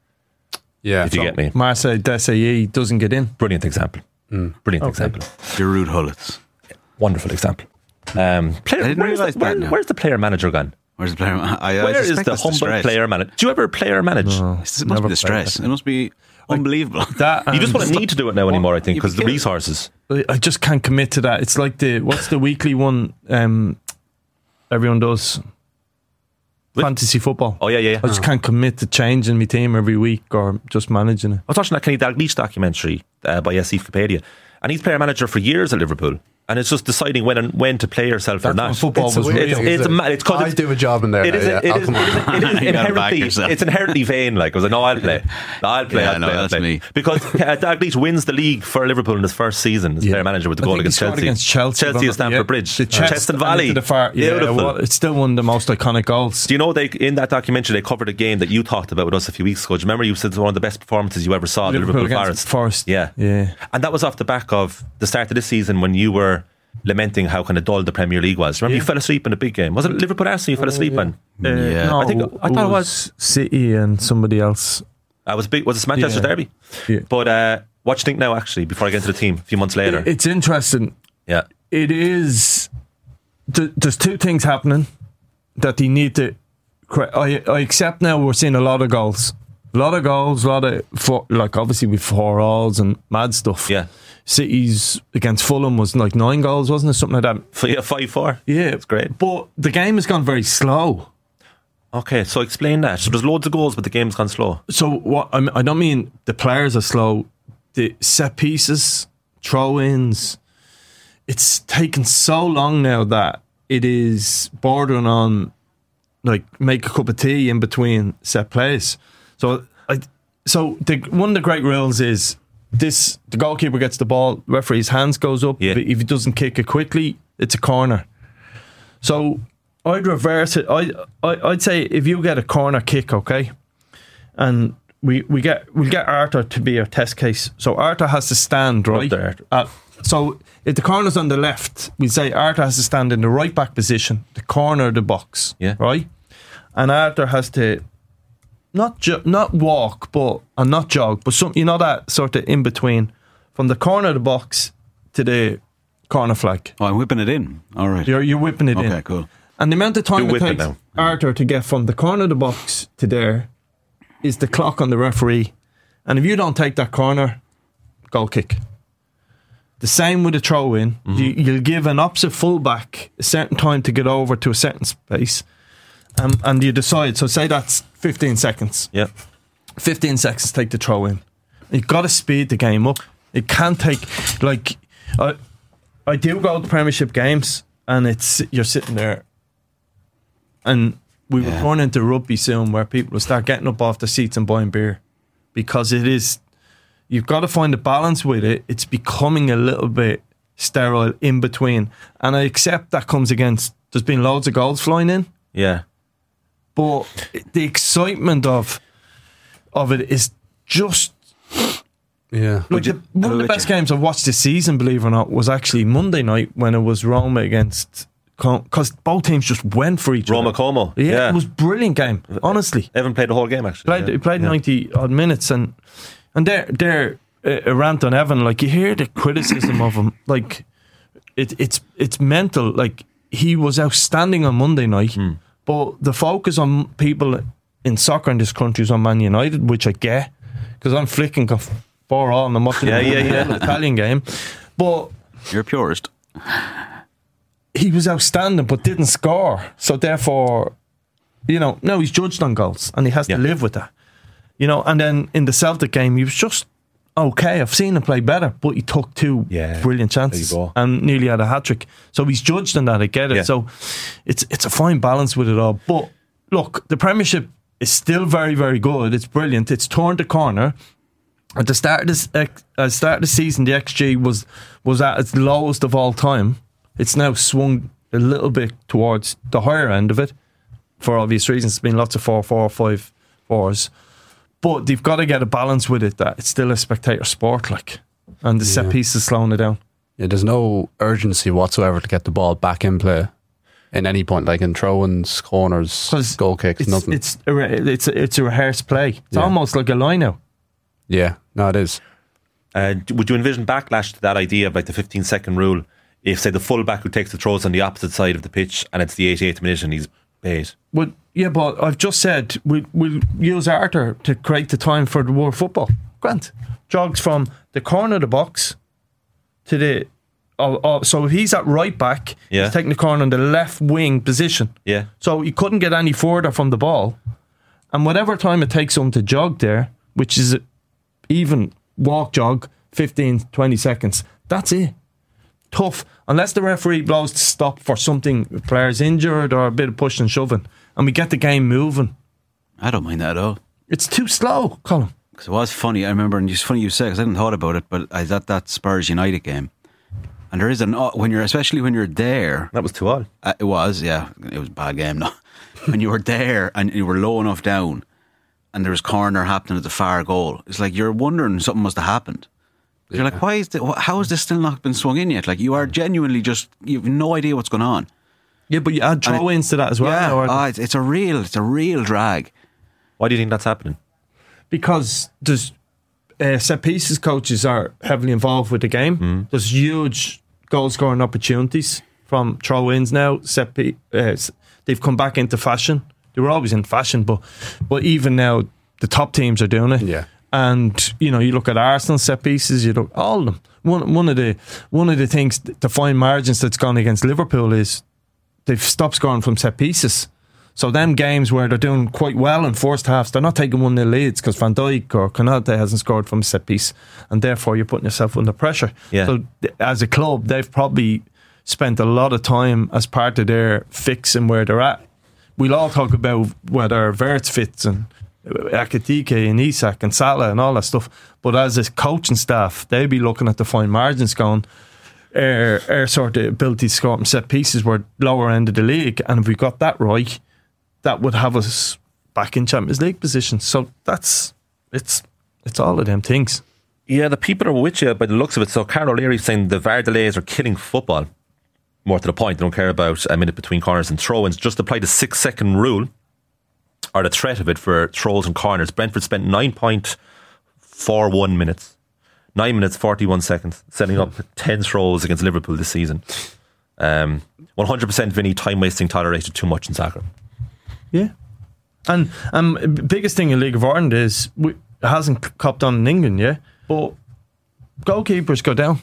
Yeah, if you so get me. Marseille Desailly doesn't get in. Brilliant example. Mm. Brilliant Okay. example. Giroud Hullets. Wonderful example. Um, player, I didn't where's, realise the, that where, now. where's the player manager gone? Where's the player? I, I Where is suspect the that's humble stress. player manager? Do you ever player manage? No, It must never be the played stress. that. It must be unbelievable. That You just and- wouldn't need to do it now anymore, I think, You because the can't- resources. I just can't commit to that. It's like the what's the weekly one? Um, everyone does Which- fantasy football. Oh, yeah, yeah, yeah. I just can't commit to changing my team every week or just managing it. I was watching that Kenny Dalglish documentary uh, by S C Wikipedia, and he's player manager for years at Liverpool. And it's just deciding when and when to play yourself or That's not. when football It's was a weird real. thing, It's, isn't a, it? ma- it's, 'cause I it's, do a job in there. It now, is, yeah. it I'll is, come on. it is, it is You gotta back inherently, yourself. it's inherently vain. Like, I was like, no, I'll play. No, I'll play. Yeah, I'll no, play. I'll that's play. me. Because uh, Dalglish wins the league for Liverpool in his first season as Yeah. player manager with the I goal think he against scored Chelsea. against Chelsea. Chelsea at Stamford Yeah. Bridge. The chest Cheston and Valley. into the far, yeah, Beautiful. well, it's still one of the most iconic goals. Do you know they in that documentary they covered a game that you talked about with us a few weeks ago? Do you remember you said it was one of the best performances you ever saw at Liverpool Liverpool against Forest? Forest. Yeah. Yeah. And that was off the back of the start of this season when you were lamenting how kind of dull the Premier League was. Remember Yeah. you fell asleep in a big game. Was it Liverpool Arsenal you fell asleep on? Uh, Yeah. no, I think I thought it was City and somebody else. I was big was it Manchester Yeah. Derby? Yeah. But uh, what do you think now actually before I get into the team a few months later? It's interesting. yeah. It is. th- There's two things happening that they need to. cre- I I accept now we're seeing a lot of goals, a lot of goals, a lot of four, like obviously with four alls and mad stuff. Yeah. City's against Fulham was like nine goals, wasn't it? Something like that. F- yeah, five four. Yeah, It's great. But the game has gone very slow. Okay, so explain that. So there's loads of goals but the game's gone slow. So what? I, mean, I don't mean the players are slow. The set pieces, throw-ins. It's taken so long now that it is bordering on like make a cup of tea in between set plays. So I, so the, one of the great rules is this: the goalkeeper gets the ball, referee's hands goes up. Yeah. But if he doesn't kick it quickly, it's a corner. So I'd reverse it. I, I I'd say if you get a corner kick, okay, and we we get we'll get Arthur to be our test case. So Arthur has to stand right. there. Uh, so if the corner's on the left, we say Arthur has to stand in the right back position, the corner of the box. Yeah. Right, and Arthur has to not ju- not walk, but and not jog, but some you know that sort of in between, from the corner of the box to the corner flag. Oh, I'm whipping it in. All right. You're you're whipping it okay, in. Okay, cool. And the amount of time You it whip it takes now. Arthur to get from the corner of the box to there is the clock on the referee. And if you don't take that corner, goal kick. The same with a throw in. Mm-hmm. You, you'll give an opposite fullback a certain time to get over to a certain space. Um, and you decide, so say that's fifteen seconds. Yeah. fifteen seconds to take the throw in. You've got to speed the game up. It can't take, like, I, I do go to Premiership games and it's you're sitting there and we Yeah. will run into rugby soon where people will start getting up off their seats and buying beer because it is, you've got to find a balance with it. It's becoming a little bit sterile in between. And I accept that comes against, there's been loads of goals flying in. Yeah. But the excitement of of it is just Yeah. like you- the, one of the would best you? games I've watched this season, believe it or not, was actually Monday night when it was Roma against, because both teams just went for each Roma other. Como. Yeah, Yeah. it was a brilliant game. Honestly, Evan played the whole game actually. played yeah. he played Yeah. ninety odd minutes, and and they're they're uh, a rant on Evan. Like you hear the criticism of him, like it it's it's mental. Like he was outstanding on Monday night, Hmm. but the focus on people in soccer in this country is on Man United, which I get because I'm flicking off four all and I'm watching Yeah, the yeah, yeah. Italian game, but You're a purist. he was outstanding but didn't score. So therefore, you know, no, he's judged on goals and he has Yeah. to live with that. You know, and then in the Celtic game, he was just okay. I've seen him play better, but he took two Yeah. brilliant chances There you go. and nearly had a hat trick. So he's judged on that. I get it. Yeah. So it's it's a fine balance with it all. But look, the Premiership is still very, very good. It's brilliant. It's turned the corner. At the start of this, ex- at the start of the season, the X G was was at its lowest of all time. It's now swung a little bit towards the higher end of it for obvious reasons. It's been lots of four, four, five, fours, but they've got to get a balance with it that it's still a spectator sport, like, and the set Yeah. piece is slowing it down. Yeah, there's no urgency whatsoever to get the ball back in play in any point, like in throw-ins, corners, 'Cause goal kicks, It's nothing. it's a, re- it's a, it's a rehearsed play. It's Yeah. almost like a line out. yeah, no, it is. Uh, would you envision backlash to that idea of like the fifteen second rule if, say, the fullback who takes the throws on the opposite side of the pitch and it's the eighty-eighth minute and he's paid? Well, yeah, but I've just said we, we'll use Arthur to create the time for the World Football. Grant jogs from the corner of the box to the. Oh, oh, so if he's at right back, Yeah. he's taking the corner in the left wing position. Yeah. So he couldn't get any further from the ball, and whatever time it takes him to jog there, which is even walk jog fifteen, twenty seconds, that's it. Tough, unless the referee blows to stop for something, the player's injured or a bit of push and shoving, and we get the game moving. I don't mind that at all. It's too slow, Colin. Because it was funny. I remember, and it's funny you say, because I hadn't thought about it, but I was at that Spurs United game. And there is an, when you're, especially when you're there. That was too odd. Uh, it was, yeah. It was a bad game, no. When you were there and you were low enough down and there was corner happening at the far goal, it's like you're wondering something must have happened. You're like, why is the, how has this still not been swung in yet? Like, you are genuinely just, you have no idea what's going on. Yeah, but you add throw ins to that as well. Yeah, or- oh, it's, it's a real, it's a real drag. Why do you think that's happening? because there's uh, set pieces coaches are heavily involved with the game. Mm. There's huge goal scoring opportunities from throw ins now. Set pe- uh, they've come back into fashion. They were always in fashion, but but even now the top teams are doing it. Yeah. And you know, you look at Arsenal set pieces, you look all of them. One one of the one of the things to find margins that's gone against Liverpool is they've stopped scoring from set pieces. So them games where they're doing quite well in first halves, they're not taking one nil leads because Van Dijk or Konate hasn't scored from a set piece, and therefore you're putting yourself under pressure. Yeah. So th- as a club, they've probably spent a lot of time as part of their fixing where they're at we'll all talk about whether Wirtz fits and Ekitike and Isak and Salah and all that stuff. But as a coaching staff, they'll be looking at the fine margins going, our, our sort of ability to score and set pieces were lower end of the league. And if we got that right, that would have us back in Champions League position. So that's, it's, it's all of them things. Yeah, the people are with you by the looks of it. So Carol O'Leary's saying the V A R delays are killing football. More to the point, they don't care about a minute between corners and throw-ins. Just apply the six second rule, or the threat of it, for throws and corners. Brentford spent nine point four one minutes, nine minutes forty-one seconds, setting up ten throws against Liverpool this season. Um, one hundred percent Vinny, time wasting tolerated too much in soccer. Yeah, and um, biggest thing in League of Ireland is we, it hasn't copped on in England, yeah, but goalkeepers go down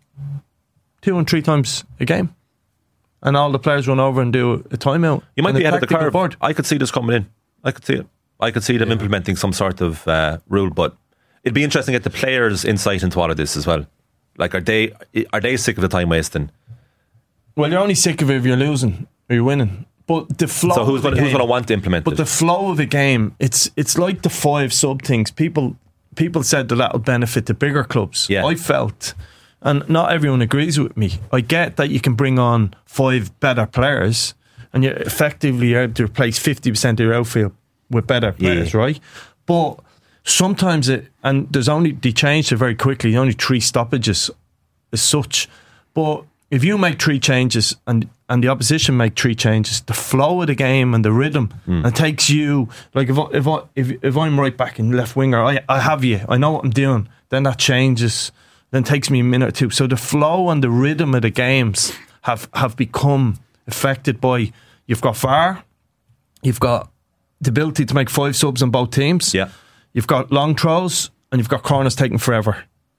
two and three times a game. And all the players run over and do a timeout. You might be ahead of the curve. Board. I could see this coming in. I could see it. I could see them yeah. implementing some sort of uh, rule, but it'd be interesting to get the players' insight into all of this as well. Like, are they are they sick of the time wasting? Well, you're only sick of it if you're losing or you're winning. But the flow. So who's going game, to want to implement but it? But the flow of the game, it's it's like the five sub things. People people said that that'll benefit the bigger clubs. Yeah. I felt. And not everyone agrees with me. I get that you can bring on five better players and you're effectively able to replace fifty percent of your outfield with better players, yeah. right? But sometimes it, and there's only, they changed it very quickly, only three stoppages as such. But if you make three changes and, and the opposition make three changes, the flow of the game and the rhythm, mm. and it takes you, like if, I, if, I, if, if I'm right back in left winger, I, I have you, I know what I'm doing, then that changes. Then takes me a minute or two. So the flow and the rhythm of the games have, have become affected by, you've got V A R, you've got the ability to make five subs on both teams, yeah. you've got long throws, and you've got corners taking forever.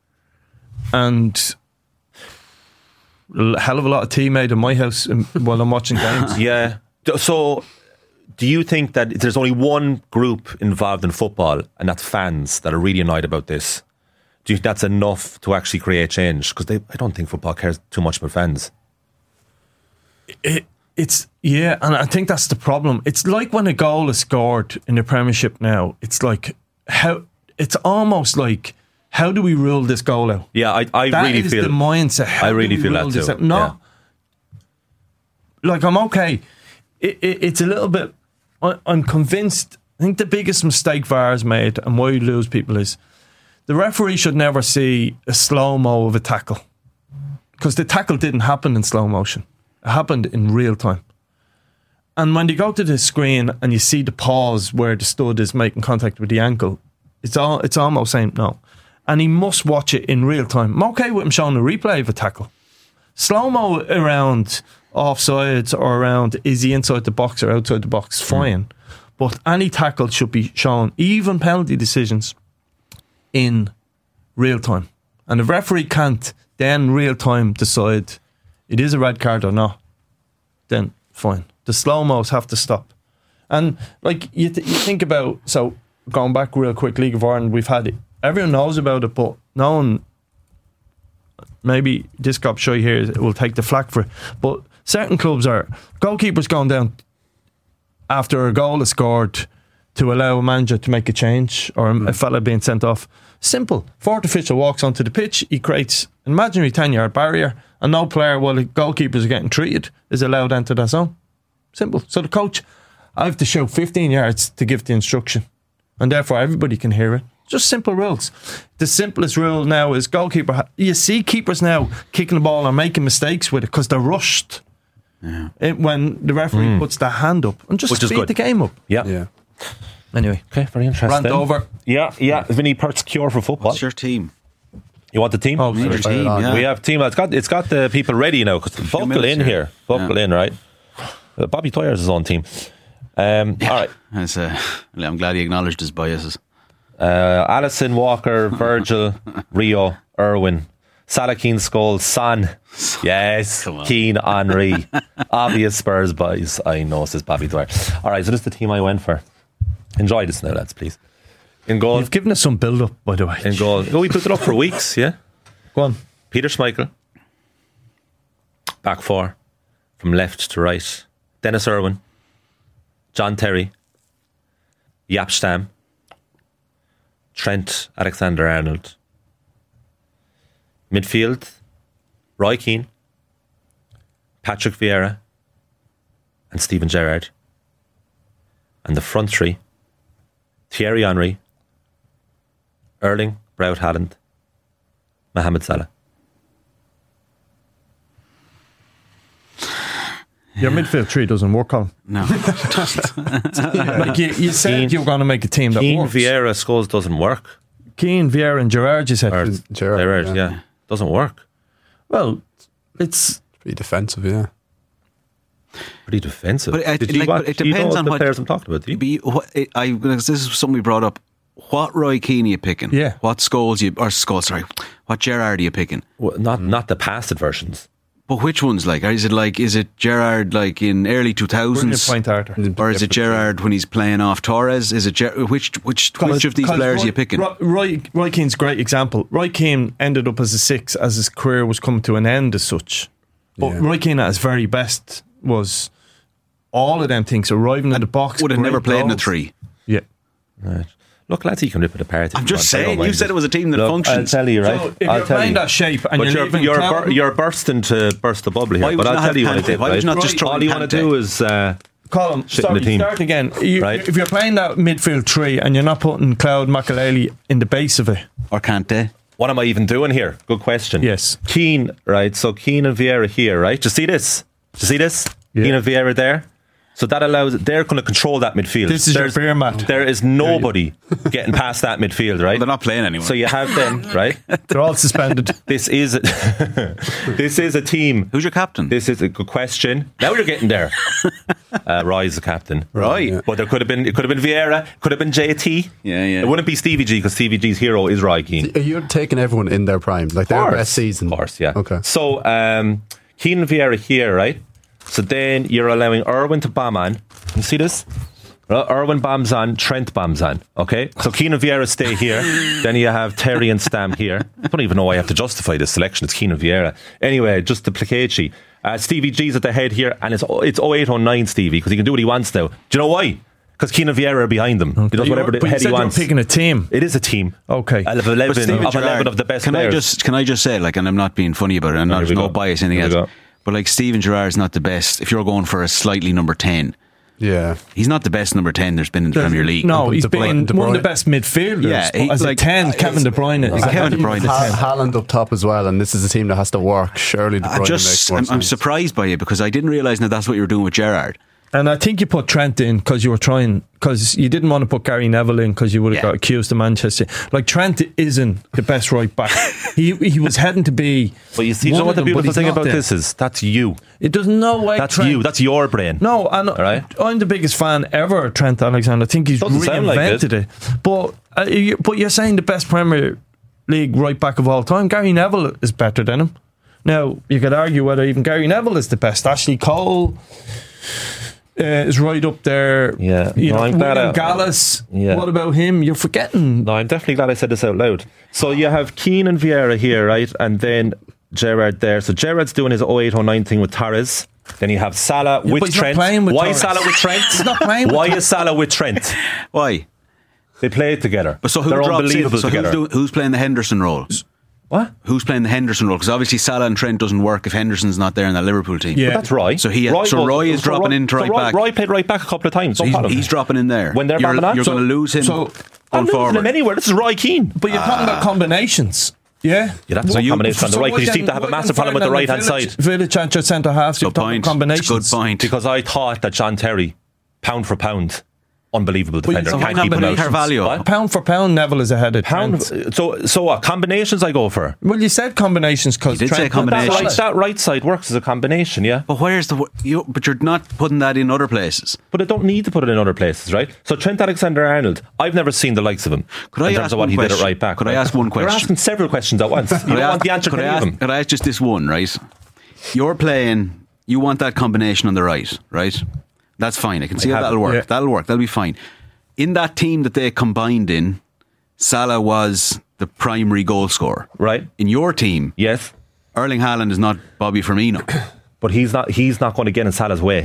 And a hell of a lot of tea made in my house while I'm watching games. Yeah. So do you think that there's only one group involved in football, and that's fans, that are really annoyed about this? Do you think that's enough to actually create change? Because I don't think football cares too much about fans. It, it's, yeah, and I think that's the problem. It's like when a goal is scored in the Premiership now, it's like, how, it's almost like, how do we rule this goal out? Yeah, I, I that really is feel the mindset. How I really feel that too. No, yeah. like I'm okay. It, it, it's a little bit, I, I'm convinced, I think the biggest mistake V A R has made and why you lose people is, the referee should never see a slow-mo of a tackle, because the tackle didn't happen in slow motion. It happened in real time. And when you go to the screen and you see the pause where the stud is making contact with the ankle, it's all it's almost saying no. And he must watch it in real time. I'm okay with him showing a replay of a tackle. Slow-mo around offsides or around is he inside the box or outside the box, fine. Mm. But any tackle should be shown, even penalty decisions, in real time. And the referee can't then real time decide it is a red card or not, then fine. The slow-mos have to stop. And like you, th- you think about, so going back real quick, League of Ireland, we've had it, everyone knows about it, but no one, maybe this cop shy here will take the flak for it, but certain clubs are, goalkeepers going down after a goal is scored to allow a manager to make a change or a fella being sent off. Simple. Fourth official walks onto the pitch, he creates an imaginary ten yard barrier, and no player, while the goalkeepers are getting treated, is allowed to enter that zone. Simple. So the coach, I have to show fifteen yards to give the instruction, and therefore everybody can hear it. Just simple rules. The simplest rule now is goalkeeper. You see keepers now kicking the ball and making mistakes with it because they're rushed. Yeah. It, when the referee mm. puts their hand up and just Which speed the game up. Yeah. Yeah. Anyway, okay, very interesting. Rant over. Yeah, yeah. Vinny Pert's cure for football. What's your team? You want the team? Oh, your team. Yeah. We have team. It's got it's got the people ready now because buckle in here, here. buckle yeah. in, right? Uh, Bobby Toyer has his own team. Um, yeah. All right. It's, uh, I'm glad he acknowledged his biases. Uh, Allison, Walker, Virgil, Rio, Irwin, Salah, Keane, Scholes, Son. Yes, Keane, Henry. Obvious Spurs boys. I know, says Bobby Dwyer. All right, so this is the team I went for. Enjoy this now, lads, please. In goal. You've given us some build up, by the way. In goal. Oh, we put it up for weeks, yeah? Go on. Peter Schmeichel. Back four. From left to right. Dennis Irwin. John Terry, Jaap Stam, Trent Alexander-Arnold. Midfield, Roy Keane, Patrick Vieira, and Steven Gerrard. And the front three, Thierry Henry, Erling Braut Haaland, Mohamed Salah. Your midfield three doesn't work, Colin. No. Like you, you said Keane- you were going to make a team that Keane, works. Vieira, Scholes doesn't work. Keane, Vieira and Gerrard, you said. Or Gerrard, Gerrard, yeah. yeah. Doesn't work. Well, it's Pretty defensive, yeah. Pretty defensive. But it, Did it, you like, watch, but it do you know depends on the what players I'm talking about, do you? Be, what, it, I, this is something we brought up. What Roy Keane are you picking? Yeah. What Scholes you or Scholes? Sorry, what Gerrard are you picking? Well, not not the pasted versions. But which ones? Like, is it like is it Gerrard like in early two brilliant thousands, point, Arthur. or is it Gerrard when he's playing off Torres? Is it Ger- which which which of these players Roy, are you picking? Roy, Roy, Roy Keane's a great example. Roy Keane ended up as a six as his career was coming to an end as such. But Yeah. Roy Keane at his very best was all of them things arriving in the box. Would have great never played in a goals. three. Yeah. Right. Look, lads, he can rip it apart. if I'm you just want. I don't saying. You mind said it was a team that Look, functions. I'll tell you, right? So if I'll you're tell playing you. that shape and But you're you're leaving you're, Clown- bur- you're bursting to burst the bubble Why here. would But you I'll not tell have you what I Kante? did. Why would Right? you not just throw All in you want to Kante? do is uh, Colin, Shit in sorry, the team. start again. You, Right. If you're playing that midfield three and you're not putting Cloud Makelele in the base of it, Or Kante? what am I even doing here? Good question. Yes. Keane, right? So Keane and Vieira here, right? Do you see this? Do you see this? Yeah. Keane and Vieira there. So that allows they're going to control that midfield. this is There's- your beer mat. There is nobody getting past that midfield, right? They're not playing anyone. So you have them, right? They're all suspended. This is a, this is a team. Who's your captain? This is a good question. Now you're getting there. Uh, Roy's the captain, Right. Yeah. But there could have been it could have been Vieira, could have been J T. Yeah, yeah. It wouldn't be Stevie G because Stevie G's hero is Roy Keane. Are you taking everyone in their prime? Like their best season? Of course, yeah. Okay. So um, Keane and Vieira here, right? So then you're allowing Irwin to bomb on. You see this? Well, Irwin bombs on, Trent bombs on. Okay, so Keane and Vieira stay here. Then you have Terry and Stam here. I don't even know why I have to justify this selection. It's Keane and Vieira. Anyway, just to placate you. Uh, Stevie G's at the head here, and it's it's oh eight oh nine Stevie because he can do what he wants now. Do you know why? Because Keane and Vieira are behind him. He does whatever But the you head said he you were wants. picking a team. It is a team. Okay. Of eleven, But Steven of, Gerrard, eleven of the best can players. I just can I just say, like, and I'm not being funny about it, and Here there's we no go. bias anything Here we else. go. But like Steven Gerrard's not the best. If you're going for a slightly number ten, Yeah. he's not the best number ten there's been in the There's- Premier League. No, But he's De Bruyne- been De one of the Bruyne- best midfielders. Yeah, he- as like, a ten, Kevin De Bruyne. is Kevin De Bruyne. Ha- Haaland up top as well, and this is a team that has to work. Surely De I Bruyne just makes more I'm, I'm sense. surprised by it because I didn't realise that that's what you were doing with Gerrard. And I think you put Trent in because you were trying, because you didn't want to put Gary Neville in because you would have Yeah. got accused of Manchester. Like, Trent isn't the best right back. he he was heading to be. But you see, you one know what of the them, but beautiful he's thing not about there. this is? That's you. It does no way. That's Trent, you. That's your brain. No, and right? I'm the biggest fan ever of Trent Alexander. I think he's Doesn't sound like reinvented it. But uh, you, but you're saying the best Premier League right back of all time. Gary Neville is better than him. Now you could argue whether even Gary Neville is the best. Ashley Cole uh, is right up there. Yeah. you No, know, I'm glad William I- Gallas. Yeah. What about him? You're forgetting. No, I'm definitely glad I said this out loud. So you have Keane and Vieira here, right? And then Gerrard there. So Gerrard's doing his oh eight oh nine thing with Torres. Then you have Salah Yeah, with but he's not Trent. playing with Why Torres. is Salah with Trent? He's not playing with Why Torres. is Salah with Trent? Why? They play together. But so who They're drops in? unbelievable So who's, together. doing, who's playing the Henderson role? What? Who's playing the Henderson role? Because obviously Salah and Trent doesn't work if Henderson's not there in that Liverpool team. Yeah. But that's Roy. So he, Roy so was- Roy is so dropping Roy- into so right Roy, back. Roy played right back a couple of times. So No he's, problem. he's dropping in there. When they're you're, bombing on? you're So- going to lose him so- I'm going losing forward. him anywhere. This is Roy Keane. But you're talking about combinations. Yeah, Yeah, that's So one you- combination on the So right because you why seem to then- have a why massive then problem with the Ferdinand right hand Village- side. Village and your centre halves. You're Good talking point. combinations. Good point. Because I thought that John Terry, pound for pound, unbelievable defender, so can't what keep him combination- out. Carvalho? What? Pound for pound, Neville is ahead of Pound. Trent. So, so what combinations I go for? Well, you said combinations because You did say That combinations. right, that right side works as a combination, yeah. But where's the? You, but you're not putting that in other places. But I don't need to put it in other places, right? So Trent Alexander-Arnold, I've never seen the likes of him. Could I in terms ask of what one he did at question? right back. Could I right? ask one You're question? asking several questions at once. You Could don't I ask- want the answer to could I any of ask, them. could I ask just this one, right? You're playing, you want that combination on the right, right? That's fine. I can see how have that'll it, work. yeah. That'll work. That'll be fine. In that team that they combined in, Salah was the primary goal scorer. Right? In your team, Yes. Erling Haaland is not Bobby Firmino. But he's not he's not going to get in Salah's way.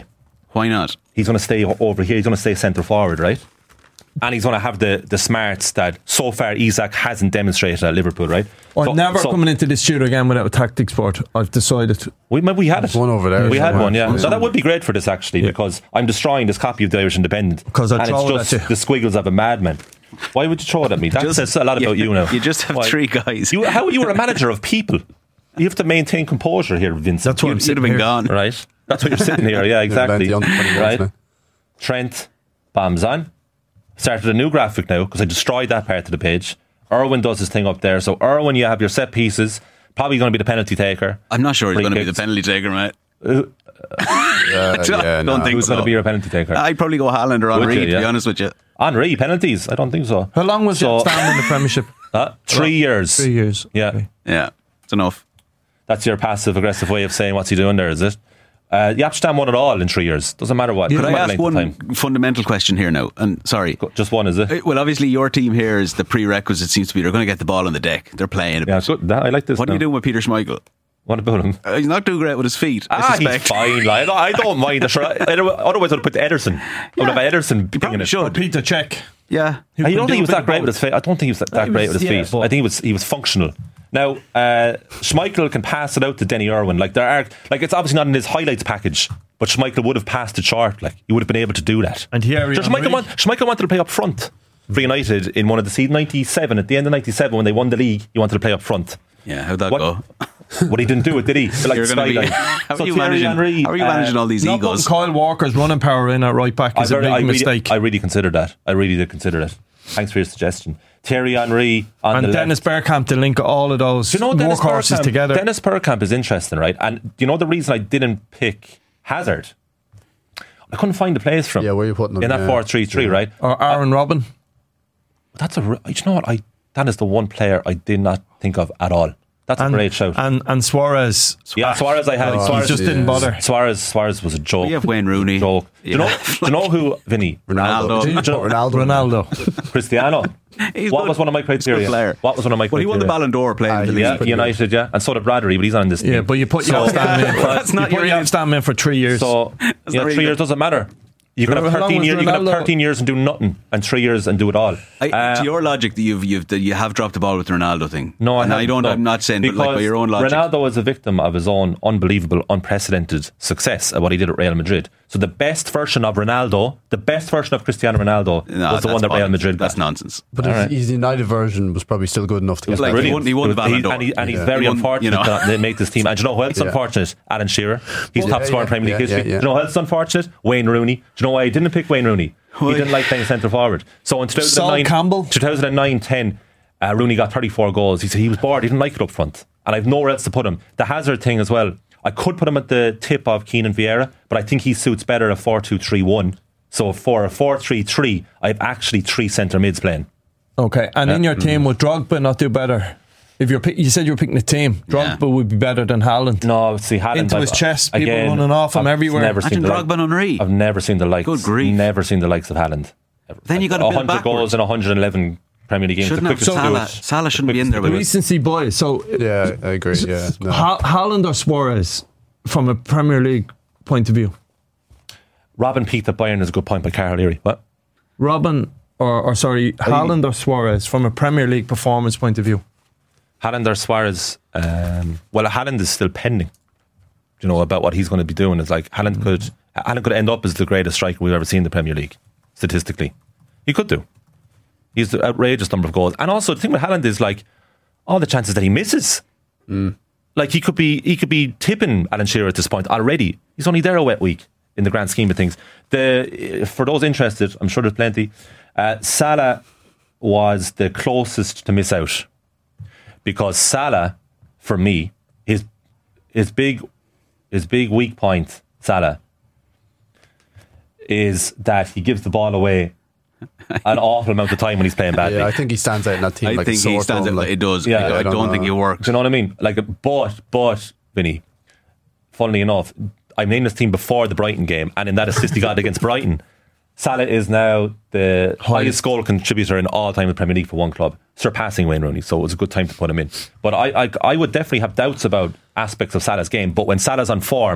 Why not? He's going to stay over here. He's going to stay centre forward, right? And he's going to have the, the smarts that so far Isak hasn't demonstrated at Liverpool, right? I'm so, never so coming into this studio again without a tactics board. I've decided. We maybe we had it. One over there. We had somewhere. one, yeah. So that would be great for this actually, yeah. because I'm destroying this copy of the Irish Independent. Because I and throw it's it just at you. the squiggles of a madman. Why would you throw it at me? That Just- says a lot about yeah, you now. You just have Why? three guys. You, how you were a manager of people? You have to maintain composure here, Vincent. That's what you, I'm You'd have sitting been here. gone. Right. That's what you're sitting here. Yeah, exactly. Plenty under twenty-ones Right. now. Trent bombs on. Started a new graphic now because I destroyed that part of the page. Irwin does his thing up there. So Irwin, you have your set pieces. Probably going to be the penalty taker. I'm not sure he's Free going to be kicks. the penalty taker, mate. Uh, Yeah, I don't, yeah, don't no. think Who's so. going to be your penalty taker? I'd probably go Haaland or Would Henry, you, to yeah? be honest with you. Henry, penalties? I don't think so. How long was So- it standing in the Premiership? Uh, three years. Three years. Yeah. Okay. Yeah, it's enough. That's your passive aggressive way of saying what's he doing there, is it? Uh, Yapstam won it all in three years. Doesn't matter what. Could Doesn't I matter ask length of one time. fundamental question here now? And sorry. Go- Just one, is it? Uh, Well, obviously, your team here is the prerequisite seems to be they're going to get the ball on the deck. They're playing. A Yeah, bit. good. That, I like this. What are now. you doing with Peter Schmeichel? What about him? Uh, he's not doing great with his feet. I Ah, he's suspect. fine. Like, I, don't, I don't mind. Sure, otherwise, I'd put Ederson. I would have Ederson. You probably it. should. Peter Cech. Yeah. I don't think he was that great with his feet. I don't think he was that, that he great was- with his yeah, feet. but- I think he was he was functional. Now, uh, Schmeichel can pass it out to Denny Irwin. Like there are, like it's obviously not in his highlights package, but Schmeichel would have passed it short. Like he would have been able to do that. And here, So Schmeichel, want, Schmeichel wanted to play up front for United in one of the seasons ninety-seven. At the end of ninety-seven, when they won the league, he wanted to play up front. Yeah, how'd that What- go? Well, he didn't do it, did he? Like You're gonna be- skyline. how, So are you Thierry managing, Henry, how are you uh, managing all these Not putting egos? Kyle Walker's running power in at right back I, is a very, big I, really, mistake. I really considered that. I really did consider that. Thanks for your suggestion. Thierry Henry on and the Dennis left. Bergkamp to link all of those Do you know Dennis workhorses Bergkamp, together. Dennis Bergkamp is interesting, right? And you know the reason I didn't pick Hazard? I couldn't find a place for him. Yeah, where you putting him? in that yeah. four three three, Yeah. right? or Aaron Robin. That's a. re- You know what? I that is the one player I did not think of at all. That's And, a great shout. and, and Suarez. yeah, Suarez. I had. Oh, Suarez he just yeah. didn't bother. Suarez. Suarez was a joke. We have Wayne Rooney. Joke. Do you Yeah. know? Do you know who? Vinny. Ronaldo. Ronaldo. Did you put Ronaldo. Ronaldo. Cristiano. He's what good. was one of my criteria? player. What was one of my Well, he criteria? won the Ballon d'Or playing Ah, in the he league. was Yeah, pretty United, yeah, and so did Bradbury, but he's on this team. Yeah, but you put So- Yapstam in for, That's not you put your- Yapstam in for three years. So yeah, not really three years good. doesn't matter. You can How have long thirteen was years. You can have Ronaldo? thirteen years and do nothing, and three years and do it all. I, Uh, to your logic, that you've you've that you have dropped the ball with the Ronaldo thing. No, I, and I haven't, don't. no. I'm not saying, but like by Because your own logic. Ronaldo is a victim of his own unbelievable, unprecedented success at what he did at Real Madrid. So the best version of Ronaldo, the best version of Cristiano Ronaldo, No, was the that's one that Real bollocks. Madrid got. That's nonsense. But All his, right. his United version was probably still good enough to get Like, back. he won- he won the Ballon He- d'Or. and, he, and he's Yeah. very He won, unfortunate you know. that they make this team. And do you know who else is Yeah. unfortunate? Alan Shearer. He's Well, top yeah, scorer in yeah, Premier League yeah, history. yeah, yeah. Do you know who else is unfortunate? Wayne Rooney. Do you know why I didn't pick Wayne Rooney? Why? He didn't like playing centre forward. So in two thousand nine, Sol Campbell. two thousand nine ten, uh, Rooney got thirty-four goals. He said he was bored. He didn't like it up front. And I've nowhere else to put him. The Hazard thing as well. I could put him at the tip of Keenan Vieira, but I think he suits better a four two three one. So for a four three three, I have actually three centre mids playing. Okay, and in your team, would Drogba not do better? If you're pick, you said you were picking the team, Drogba Yeah. would be better than Haaland. No, see, Haaland Into I've- his chest, people again, running off him I've everywhere. Never seen Imagine the like- Drogba and Henry. I've never seen the likes. Good grief. Never seen the likes of Haaland. Ever. Then you gotta build one hundred backwards. goals in one hundred eleven Premier League games. Shouldn't the have quickest to do Salah. it. Salah shouldn't be in there The with it. recency bias. So, Yeah, I agree. Yeah, no. ha- Haaland or Suarez, from a Premier League point of view, Robin Peake at Bayern is a good point by Carl Leary. What? Robin or, or sorry, Haaland or Suarez, from a Premier League performance point of view. Haaland or Suarez? Um, well, Haaland is still pending. You know about what he's going to be doing. Is like Haaland Mm. could Haaland could end up as the greatest striker we've ever seen in the Premier League. Statistically, he could do. He's the outrageous number of goals, and also the thing with Haaland is like all the chances that he misses. Like he could be, he could be tipping Alan Shearer at this point already. He's only there a wet week in the grand scheme of things. The for those interested, I'm sure there's plenty. Uh, Salah was the closest to miss out because Salah, for me, his his big his big weak point, Salah, is that he gives the ball away an awful amount of time when he's playing badly. Yeah, I think he stands out in that team. I like think a sore he stands thumb, out. like, It does. Yeah, I, I I don't don't think know. he works. Do you know what I mean? Like, but, but, Vinny, funnily enough, I named this team before the Brighton game, and in that assist he got against Brighton, Salah is now the highest goal contributor in all time in the Premier League for one club, surpassing Wayne Rooney. So it was a good time to put him in. But I, I, I would definitely have doubts about aspects of Salah's game. But when Salah's on form,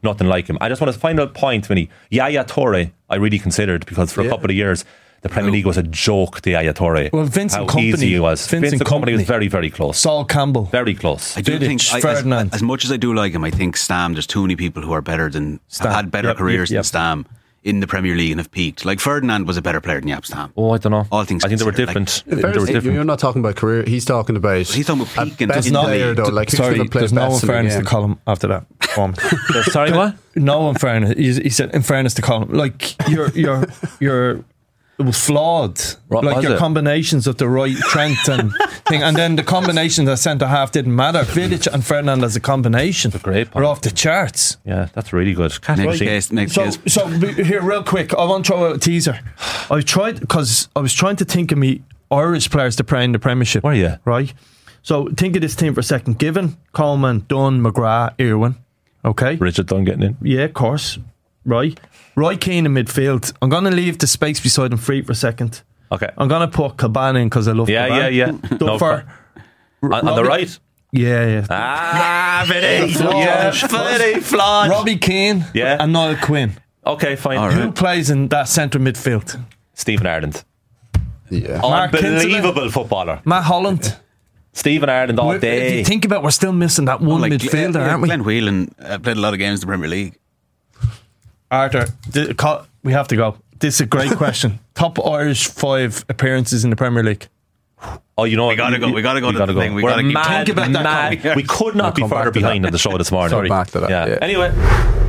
nothing like him. I just want to final point, Vinny. Yaya Toure, I really considered because for Yeah. a couple of years the Premier League was a joke to Yaya Toure. Well, Vincent How Kompany, easy he was. Vincent, Vincent Kompany was Kompany. very, very close. Saul Campbell. Very close. I do Vidic, think, I, as, Ferdinand. as much as I do like him, I think Stam, there's too many people who are better than, Stam. have had better Yep, careers yep, yep. than Stam in the Premier League and have peaked. Like Ferdinand was a better player than Jaap Stam. Oh, I don't know. All things I think they were considered, different. like- I think they were You're different. not talking about career. He's talking about. He's talking about a peak and best doesn't player, though. Like who's Sorry, going to play there's no best in the unfairness to game? Colin after that performance. Sorry, what? No unfairness. He, he said, in fairness to Colin, like you're, you're, you're. It was flawed. What like was your it? combinations of the right Trent and thing, and then the combinations at centre half didn't matter. Vidic and Ferdinand as a combination great were off the charts. Yeah, that's really good. Cash Next machine. case, next So, case. so b- here, real quick, I want to throw out a teaser. I tried because I was trying to think of me Irish players to play in the Premiership. Were you? Right. So think of this team for a second. Given Coleman, Dunn, McGrath, Irwin. Okay. Richard Dunn getting in. Yeah, of course. Right. Roy Keane in midfield. I'm going to leave the space beside him free for a second. Okay. I'm going to put Caban in because I love Yeah, Caban. yeah, yeah. No, Duffer. on, on the Robbie- right. Yeah, yeah. Ah, Vinny. Flawed. Yeah, Vinny, flawed. Robbie Keane Yeah. and Niall Quinn. Okay, fine. All Who right. plays in that centre midfield? Stephen Ireland. Yeah. Mark Unbelievable footballer. Matt Holland. Stephen Ireland all If you day. think about it, we're still missing that one Like, midfielder, yeah, aren't we? Glenn Whelan uh, played a lot of games in the Premier League. Arthur, th- co- we have to go. This is a great question. Top Irish five appearances in the Premier League. Oh, you know We gotta go, we gotta go to the thing, we We're gotta keep- mad, Think about that, mad. Colin. We could not We'll be come further back to behind that. on the show this morning. Come back to that, Yeah. yeah. Anyway.